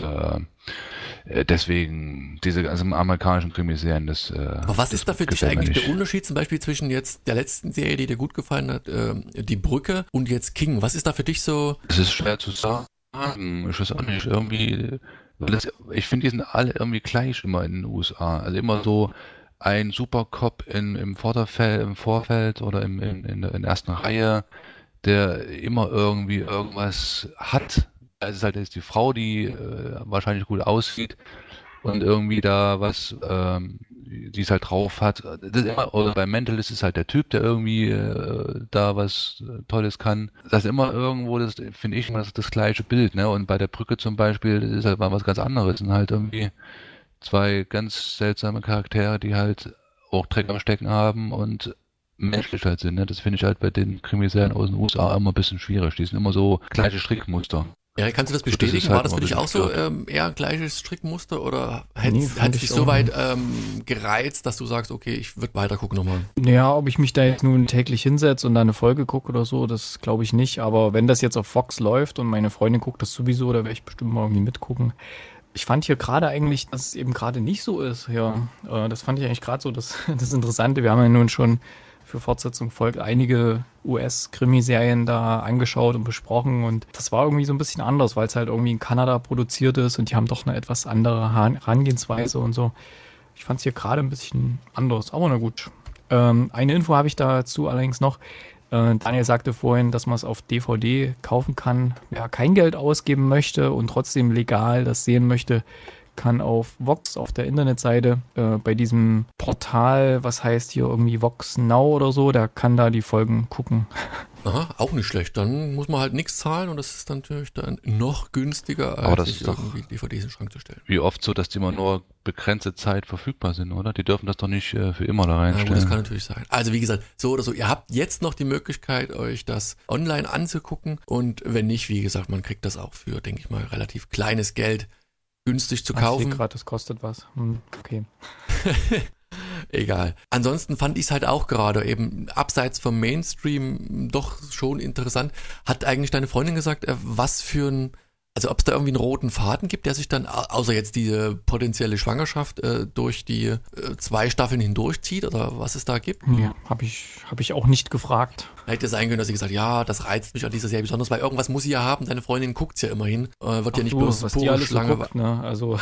äh, deswegen diese ganzen amerikanischen Krimiserien, das äh, Aber was das ist da für dich eigentlich der Unterschied zum Beispiel zwischen jetzt der letzten Serie, die dir gut gefallen hat, äh, Die Brücke und jetzt King, was ist da für dich so? Das ist schwer zu sagen, ich weiß auch nicht, irgendwie... Weil das, ich finde, die sind alle irgendwie gleich immer in den U S A. Also immer so ein Supercop in, im Vorderfeld, im Vorfeld oder im, in, in, der, in der ersten Reihe, der immer irgendwie irgendwas hat. Es ist halt jetzt die Frau, die äh, wahrscheinlich gut aussieht und irgendwie da was, ähm, die es halt drauf hat. Das ist immer, oder bei Mental ist es halt der Typ, der irgendwie äh, da was Tolles kann. Das ist immer irgendwo, das finde ich, das, das gleiche Bild, ne? Und bei der Brücke zum Beispiel, das ist halt mal was ganz anderes. Das sind halt irgendwie zwei ganz seltsame Charaktere, die halt auch Dreck am Stecken haben und menschlich halt sind, ne? Das finde ich halt bei den Krimiserien aus den U S A immer ein bisschen schwierig. Die sind immer so gleiche Strickmuster. Ja, kannst du das bestätigen? Das halt War das für dich auch so ähm, eher ein gleiches Strickmuster oder hat nee, es dich so weit ähm, gereizt, dass du sagst, okay, ich würde weiter gucken nochmal? Ja, ob ich mich da jetzt nun täglich hinsetze und da eine Folge gucke oder so, das glaube ich nicht. Aber wenn das jetzt auf Fox läuft und meine Freundin guckt das sowieso, da werde ich bestimmt mal irgendwie mitgucken. Ich fand hier gerade eigentlich, dass es eben gerade nicht so ist. Ja, äh, das fand ich eigentlich gerade so das, das Interessante. Wir haben ja nun schon für Fortsetzung folgt einige U S-Krimiserien da angeschaut und besprochen und das war irgendwie so ein bisschen anders, weil es halt irgendwie in Kanada produziert ist und die haben doch eine etwas andere Herangehensweise und so. Ich fand es hier gerade ein bisschen anders, aber na gut. Ähm, eine Info habe ich dazu allerdings noch. Äh, Daniel sagte vorhin, dass man es auf D V D kaufen kann. Wer kein Geld ausgeben möchte und trotzdem legal das sehen möchte, kann auf Vox, auf der Internetseite, äh, bei diesem Portal, was heißt hier irgendwie Vox Now oder so, der kann da die Folgen gucken. Aha, auch nicht schlecht. Dann muss man halt nichts zahlen und das ist dann natürlich dann noch günstiger, als aber das sich ist doch irgendwie D V Ds in den Schrank zu stellen. Wie oft so, dass die immer nur begrenzte Zeit verfügbar sind, oder? Die dürfen das doch nicht äh, für immer da Ja, reinstellen. gut, das kann natürlich sein. Also wie gesagt, so oder so, ihr habt jetzt noch die Möglichkeit, euch das online anzugucken und wenn nicht, wie gesagt, man kriegt das auch für, denke ich mal, relativ kleines Geld günstig zu kaufen. Ich sehe gerade, das kostet was. Hm, okay. Egal. Ansonsten fand ich es halt auch gerade eben abseits vom Mainstream doch schon interessant. Hat eigentlich deine Freundin gesagt, was für ein Also ob es da irgendwie einen roten Faden gibt, der sich dann, außer jetzt diese potenzielle Schwangerschaft, äh, durch die äh, zwei Staffeln hindurchzieht oder was es da gibt? Ja, habe ich, hab ich auch nicht gefragt. Hätte sein können, dass sie gesagt, ja, das reizt mich an dieser Serie besonders, weil irgendwas muss sie ja haben. Deine Freundin guckt's ja immerhin. Äh, wird Ach ja nicht du, bloß was pure die alles so Schlange. guckt, ne? Also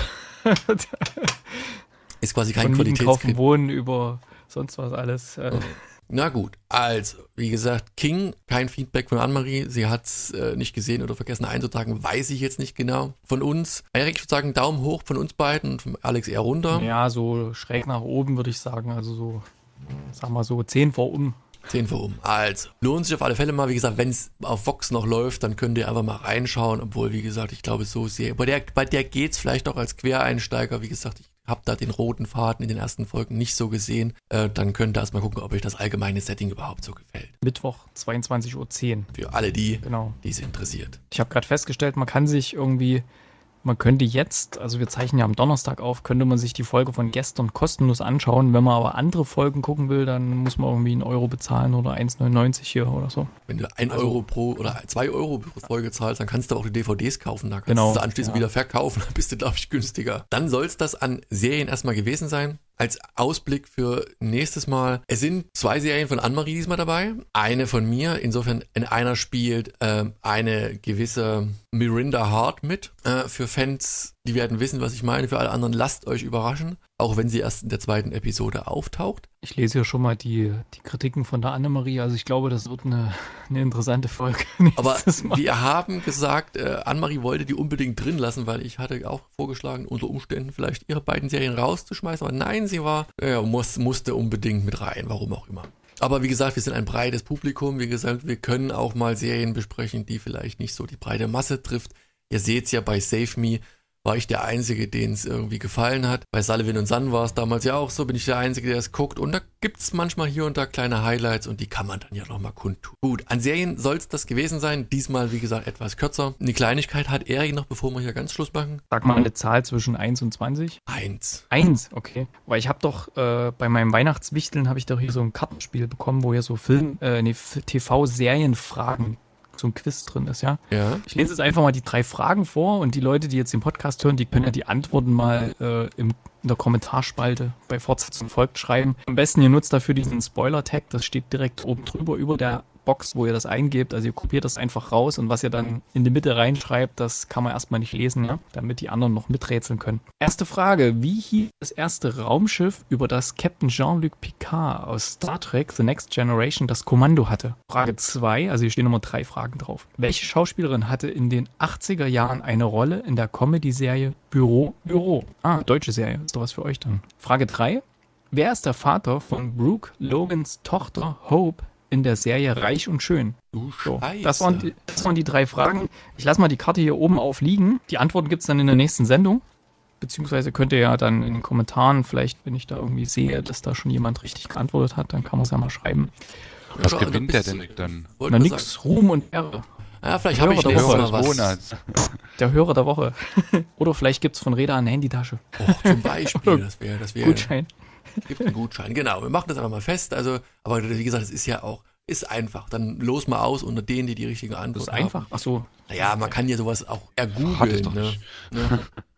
Ist quasi kein von Mieten, kaufen, Qualitätskind. Wohnen über sonst was alles. Äh. Na gut, also, wie gesagt, King, kein Feedback von Annemarie. Sie hat's äh, nicht gesehen oder vergessen einzutragen, weiß ich jetzt nicht genau. Von uns, Erik, ich würde sagen, Daumen hoch von uns beiden und von Alex eher runter. Ja, so schräg nach oben würde ich sagen. Also so, sag mal so zehn vor um. zehn vor um. Also, lohnt sich auf alle Fälle mal. Wie gesagt, wenn es auf Vox noch läuft, dann könnt ihr einfach mal reinschauen. Obwohl, wie gesagt, ich glaube, so sehr. Bei der, bei der geht's vielleicht auch als Quereinsteiger. Wie gesagt, ich habe da den roten Faden in den ersten Folgen nicht so gesehen. Äh, dann könnt ihr erstmal gucken, ob euch das allgemeine Setting überhaupt so gefällt. Mittwoch, zweiundzwanzig Uhr zehn. Für alle die, Genau. die es interessiert. Ich habe gerade festgestellt, man kann sich irgendwie, man könnte jetzt, also wir zeichnen ja am Donnerstag auf, könnte man sich die Folge von gestern kostenlos anschauen. Wenn man aber andere Folgen gucken will, dann muss man irgendwie einen Euro bezahlen oder eins neunundneunzig hier oder so. Wenn du ein Also- Euro pro oder zwei Euro pro Folge zahlst, dann kannst du auch die D V Ds kaufen. Da kannst Genau, du sie anschließend ja. wieder verkaufen. Dann bist du, glaube ich, günstiger. Dann soll es das an Serien erstmal gewesen sein. Als Ausblick für nächstes Mal. Es sind zwei Serien von Annemarie diesmal dabei. Eine von mir. Insofern in einer spielt äh, eine gewisse Miranda Hart mit. Äh, für Fans, die werden wissen, was ich meine. Für alle anderen, lasst euch überraschen. Auch wenn sie erst in der zweiten Episode auftaucht. Ich lese hier schon mal die, die Kritiken von der Annemarie, also ich glaube, das wird eine, eine interessante Folge. Aber nächstes Mal. wir haben gesagt, äh, Annemarie wollte die unbedingt drin lassen, weil ich hatte auch vorgeschlagen, unter Umständen vielleicht ihre beiden Serien rauszuschmeißen. Aber nein, sie war, äh, muss, musste unbedingt mit rein, warum auch immer. Aber wie gesagt, wir sind ein breites Publikum. Wie gesagt, wir können auch mal Serien besprechen, die vielleicht nicht so die breite Masse trifft. Ihr seht's ja bei Save Me, war ich der Einzige, den es irgendwie gefallen hat. Bei Sullivan und Son war es damals ja auch so, bin ich der Einzige, der es guckt. Und da gibt's manchmal hier und da kleine Highlights und die kann man dann ja nochmal kundtun. Gut, an Serien soll es das gewesen sein. Diesmal, wie gesagt, etwas kürzer. Eine Kleinigkeit hat Erik noch, bevor wir hier ganz Schluss machen. Sag mal eine Zahl zwischen eins und zwanzig. Eins. Eins, okay. Weil ich habe doch äh, bei meinem Weihnachtswichteln habe ich doch hier so ein Kartenspiel bekommen, wo hier so Film, äh, nee, T V-Serienfragen, so ein Quiz drin ist, ja. Ja. Ich lese jetzt einfach mal die drei Fragen vor und die Leute, die jetzt den Podcast hören, die können ja die Antworten mal äh, im, in der Kommentarspalte bei Fortsetzung folgt schreiben. Am besten ihr nutzt dafür diesen Spoiler-Tag, das steht direkt oben drüber über der Box, wo ihr das eingebt. Also ihr kopiert das einfach raus und was ihr dann in die Mitte reinschreibt, das kann man erstmal nicht lesen, ja, damit die anderen noch miträtseln können. Erste Frage: Wie hieß das erste Raumschiff, über das Captain Jean-Luc Picard aus Star Trek The Next Generation das Kommando hatte? Frage zwei, also hier stehen nochmal drei Fragen drauf. Welche Schauspielerin hatte in den achtziger Jahren eine Rolle in der Comedy-Serie Büro, Büro? Ah, deutsche Serie, ist doch was für euch dann. Frage drei: Wer ist der Vater von Brooke Logans Tochter Hope in der Serie Reich und Schön? Du So, Scheiße. das waren, die, das waren die drei Fragen. Ich lasse mal die Karte hier oben aufliegen. Die Antworten gibt es dann in der nächsten Sendung. Beziehungsweise könnt ihr ja dann in den Kommentaren, vielleicht, wenn ich da irgendwie sehe, dass da schon jemand richtig geantwortet hat, dann kann man es ja mal schreiben. Was Ja, gewinnt da der bist denn dann? Wollte Na nur nix, Ruhm und Ehre. sagen. Ja, vielleicht habe ich Hörer der nächstes Woche. Mal Des was. Monats. Der Hörer der Woche. Oder vielleicht gibt es von Reda eine Handytasche. Oh, zum Beispiel, das wäre, das wäre. Gutschein. Gibt einen Gutschein, genau. Wir machen das einfach mal fest. Also, aber wie gesagt, es ist ja auch, ist einfach. Dann los mal aus unter denen, die die richtige Das Antwort ist haben. einfach. Ach so. Naja, man kann ja sowas auch Hat es ergoogeln. doch Ne? nicht. Ne?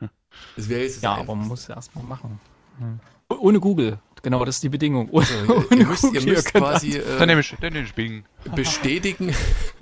Das wäre jetzt das Ja, Einfachste. aber man muss es erstmal machen. Hm. Ohne Google. Genau, das ist die Bedingung. Ohne, Also, ihr, ohne ihr müsst, ihr Google, müsst könnt quasi Dann äh, nehme ich, dann nehme ich Bing. bestätigen,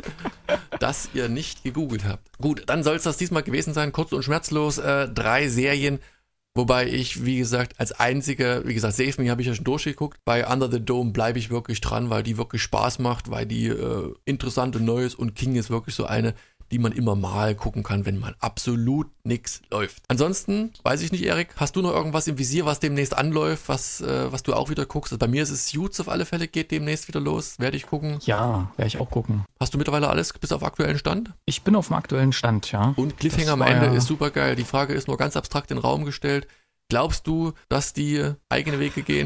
dass ihr nicht gegoogelt habt. Gut, dann soll es das diesmal gewesen sein. Kurz und schmerzlos. Äh, drei Serien. Wobei ich, wie gesagt, als einzige, wie gesagt, Save Me habe ich ja schon durchgeguckt. Bei Under the Dome bleibe ich wirklich dran, weil die wirklich Spaß macht, weil die äh, interessant und neu ist. Und King ist wirklich so eine, die man immer mal gucken kann, wenn mal absolut nichts läuft. Ansonsten, weiß ich nicht, Erik, hast du noch irgendwas im Visier, was demnächst anläuft, was, äh, was du auch wieder guckst? Also bei mir ist es Suits auf alle Fälle, geht demnächst wieder los, werde ich gucken. Ja, werde ich auch gucken. Hast du mittlerweile alles bis auf aktuellen Stand? Ich bin auf dem aktuellen Stand, ja. Und Cliffhanger Das am war Ende ja- ist super geil. Die Frage ist nur ganz abstrakt in den Raum gestellt. Glaubst du, dass die eigene Wege gehen?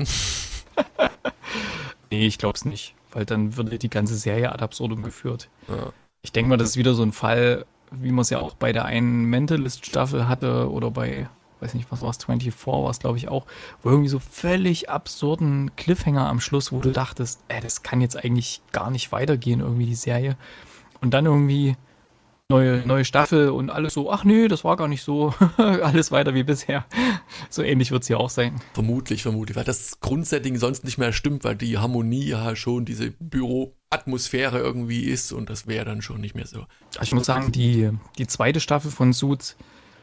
Nee, ich glaube es nicht, weil dann würde die ganze Serie ad absurdum geführt. Ja. Ich denke mal, das ist wieder so ein Fall, wie man es ja auch bei der einen Mentalist-Staffel hatte oder bei, weiß nicht, was war es, vierundzwanzig war es, glaube ich, auch, wo irgendwie so völlig absurden Cliffhanger am Schluss, wo du dachtest, ey, das kann jetzt eigentlich gar nicht weitergehen, irgendwie die Serie. Und dann irgendwie neue, neue Staffel und alles so, ach nee, das war gar nicht so, alles weiter wie bisher. So ähnlich wird es hier auch sein. Vermutlich, vermutlich, weil das Grundsetting sonst nicht mehr stimmt, weil die Harmonie ja schon diese Büroatmosphäre irgendwie ist und das wäre dann schon nicht mehr so. Ich muss sagen, die, die zweite Staffel von Suits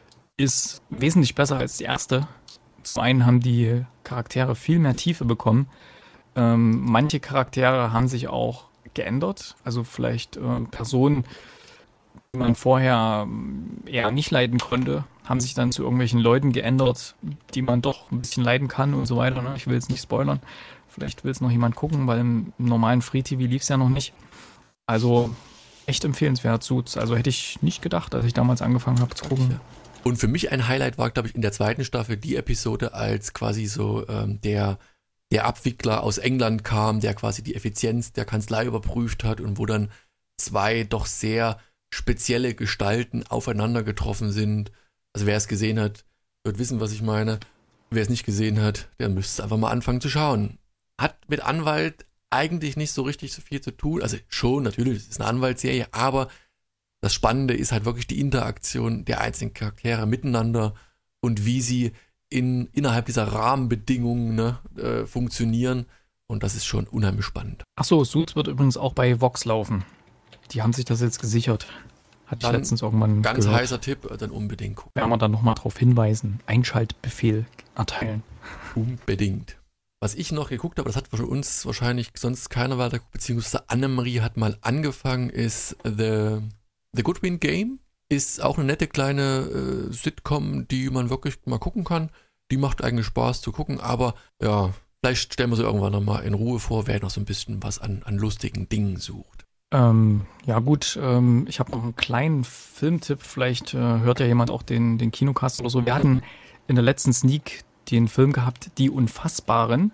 ist wesentlich besser als die erste. Zum einen haben die Charaktere viel mehr Tiefe bekommen. Ähm, manche Charaktere haben sich auch geändert, also vielleicht äh, Personen, die man vorher eher nicht leiden konnte, haben sich dann zu irgendwelchen Leuten geändert, die man doch ein bisschen leiden kann und so weiter. Ne? Ich will jetzt nicht spoilern. Vielleicht will es noch jemand gucken, weil im normalen Free-T V lief es ja noch nicht. Also echt empfehlenswert. Suits. Also hätte ich nicht gedacht, als ich damals angefangen habe zu gucken. Und für mich ein Highlight war, glaube ich, in der zweiten Staffel die Episode, als quasi so ähm, der, der Abwickler aus England kam, der quasi die Effizienz der Kanzlei überprüft hat und wo dann zwei doch sehr spezielle Gestalten aufeinander getroffen sind. Also wer es gesehen hat, wird wissen, was ich meine. Wer es nicht gesehen hat, der müsste einfach mal anfangen zu schauen. Hat mit Anwalt eigentlich nicht so richtig so viel zu tun. Also schon, natürlich, es ist eine Anwaltsserie, aber das Spannende ist halt wirklich die Interaktion der einzelnen Charaktere miteinander und wie sie in, innerhalb dieser Rahmenbedingungen ne, äh, funktionieren. Und das ist schon unheimlich spannend. Achso, Suits wird übrigens auch bei Vox laufen. Die haben sich das jetzt gesichert. Hatte Dann ich letztens irgendwann Ganz gehört. heißer Tipp, dann unbedingt gucken. Werden wir dann nochmal darauf hinweisen. Einschaltbefehl erteilen. Unbedingt. Was ich noch geguckt habe, das hat für uns wahrscheinlich sonst keiner weiter geguckt, beziehungsweise Annemarie hat mal angefangen, ist The, The Goodwin Game. Ist auch eine nette kleine äh, Sitcom, die man wirklich mal gucken kann. Die macht eigentlich Spaß zu gucken, aber ja, vielleicht stellen wir sie irgendwann nochmal in Ruhe vor, wer noch so ein bisschen was an, an lustigen Dingen sucht. Ähm, ja gut, ähm, ich habe noch einen kleinen Filmtipp. Vielleicht äh, hört ja jemand auch den, den Kinocast oder so. Wir hatten in der letzten Sneak den Film gehabt, Die Unfassbaren.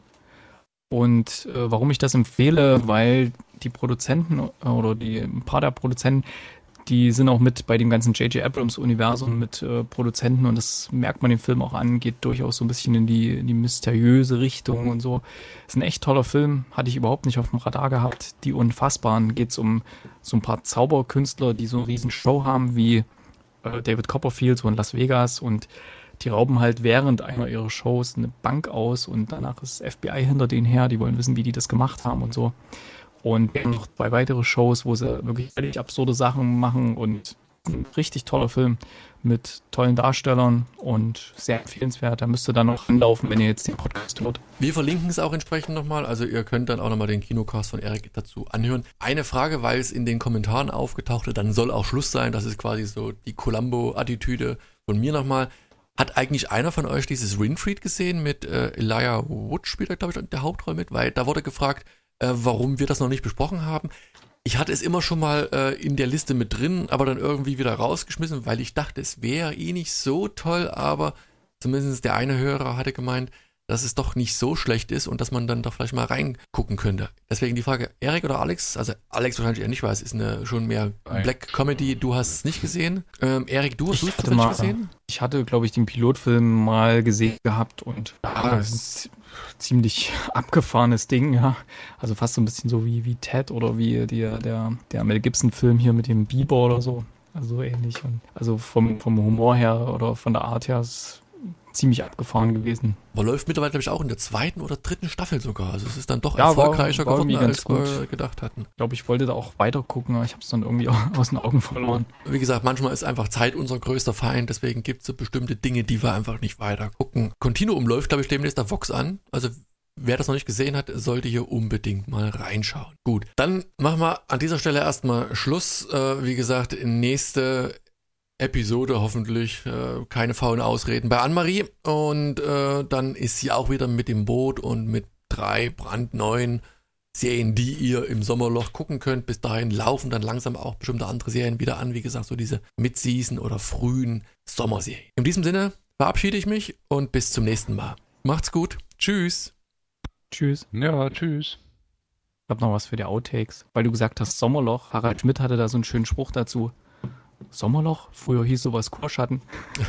Und äh, warum ich das empfehle, weil die Produzenten äh, oder die, ein paar der Produzenten, die sind auch mit bei dem ganzen J J Abrams-Universum mit äh, Produzenten und das merkt man dem Film auch an, geht durchaus so ein bisschen in die, in die mysteriöse Richtung und so. Ist ein echt toller Film, hatte ich überhaupt nicht auf dem Radar gehabt. Die Unfassbaren, geht es um so ein paar Zauberkünstler, die so eine riesen Show haben wie äh, David Copperfield, so in Las Vegas, und die rauben halt während einer ihrer Shows eine Bank aus und danach ist das F B I hinter denen her, die wollen wissen, wie die das gemacht haben und so. Und wir haben noch zwei weitere Shows, wo sie wirklich völlig absurde Sachen machen und ein richtig toller Film mit tollen Darstellern und sehr empfehlenswert. Da müsst ihr dann noch anlaufen, wenn ihr jetzt den Podcast hört. Wir verlinken es auch entsprechend nochmal, also ihr könnt dann auch nochmal den Kinocast von Erik dazu anhören. Eine Frage, weil es in den Kommentaren aufgetauchte, dann soll auch Schluss sein, das ist quasi so die Columbo-Attitüde von mir nochmal. Hat eigentlich einer von euch dieses Winfried gesehen mit äh, Elijah Wood, spielt er glaube ich in der Hauptrolle mit, weil da wurde gefragt, äh, warum wir das noch nicht besprochen haben. Ich hatte es immer schon mal äh, in der Liste mit drin, aber dann irgendwie wieder rausgeschmissen, weil ich dachte, es wäre eh nicht so toll, aber zumindest der eine Hörer hatte gemeint, dass es doch nicht so schlecht ist und dass man dann doch vielleicht mal reingucken könnte. Deswegen die Frage, Erik oder Alex? Also Alex wahrscheinlich eher nicht, weil es ist eine schon mehr Black Comedy. Du hast es nicht gesehen. Ähm, Erik, du hast es nicht gesehen? Ich hatte, glaube ich, den Pilotfilm mal gesehen gehabt und ja, das ist ein ziemlich abgefahrenes Ding, ja. Also fast so ein bisschen so wie, wie Ted oder wie die, der, der Mel Gibson-Film hier mit dem Bieber oder so. Also so ähnlich. Und also vom, vom Humor her oder von der Art her ist ziemlich abgefahren gewesen. Aber läuft mittlerweile, glaube ich, auch in der zweiten oder dritten Staffel sogar. Also es ist dann doch ja, erfolgreicher war, war geworden, als gut. wir gedacht hatten. Ich glaube, ich wollte da auch weiter gucken, aber ich habe es dann irgendwie aus den Augen verloren. Wie gesagt, manchmal ist einfach Zeit unser größter Feind, deswegen gibt es so bestimmte Dinge, die wir einfach nicht weiter gucken. Continuum läuft, glaube ich, demnächst auf Vox an. Also wer das noch nicht gesehen hat, sollte hier unbedingt mal reinschauen. Gut, dann machen wir an dieser Stelle erstmal Schluss. Äh, wie gesagt, nächste Episode hoffentlich, äh, keine faulen Ausreden bei Annemarie und äh, dann ist sie auch wieder mit im Boot und mit drei brandneuen Serien, die ihr im Sommerloch gucken könnt. Bis dahin laufen dann langsam auch bestimmte andere Serien wieder an, wie gesagt, so diese Mid-Season oder frühen Sommerserien. In diesem Sinne verabschiede ich mich und bis zum nächsten Mal. Macht's gut. Tschüss. Tschüss. Ja, tschüss. Ich habe noch was für die Outtakes, weil du gesagt hast Sommerloch. Harald Schmidt hatte da so einen schönen Spruch dazu. Sommerloch? Früher hieß sowas Kurschatten.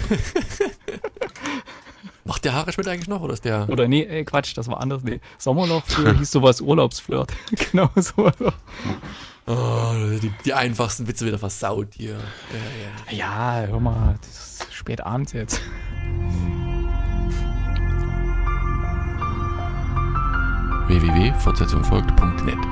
Macht der Harald Schmidt eigentlich noch, oder ist der... Oder nee, ey, Quatsch, das war anders. Nee, Sommerloch, früher hieß sowas Urlaubsflirt. Genau so. Oh, die, die einfachsten Witze wieder versaut hier. Ja, ja. ja hör mal, das ist spät abends jetzt. w w w punkt fortsetzung folgt punkt net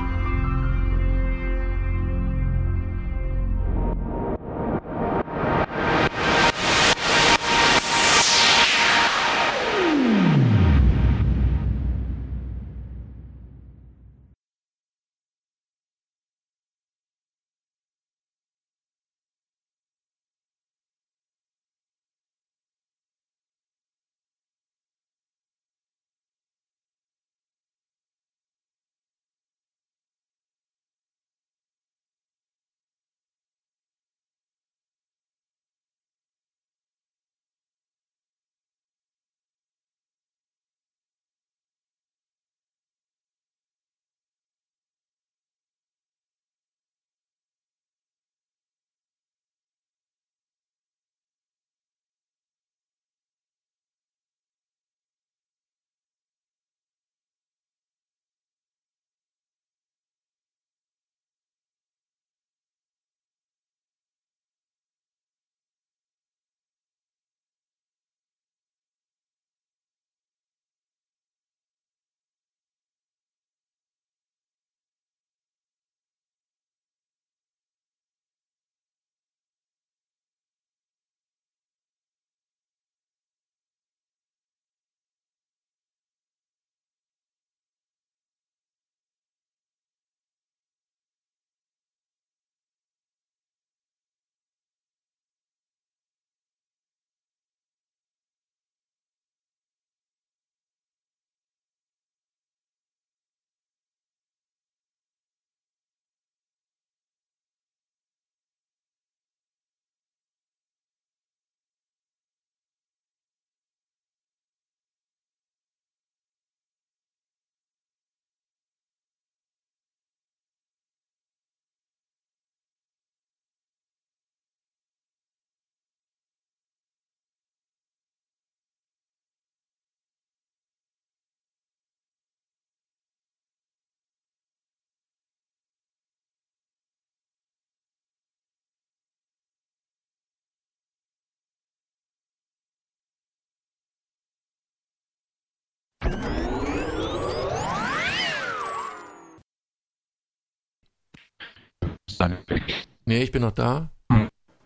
Nee, ich bin noch da. Hm.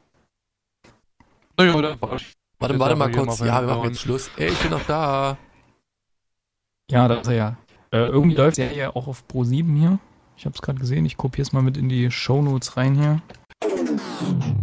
Na ja, dann war ich. Warte, warte mal kurz. Ja, wir machen jetzt Schluss. Ey, ich bin noch da. Ja, das ist er ja. Äh, irgendwie läuft er ja auch auf Pro sieben hier. Ich habe es gerade gesehen. Ich kopiere es mal mit in die Shownotes rein hier.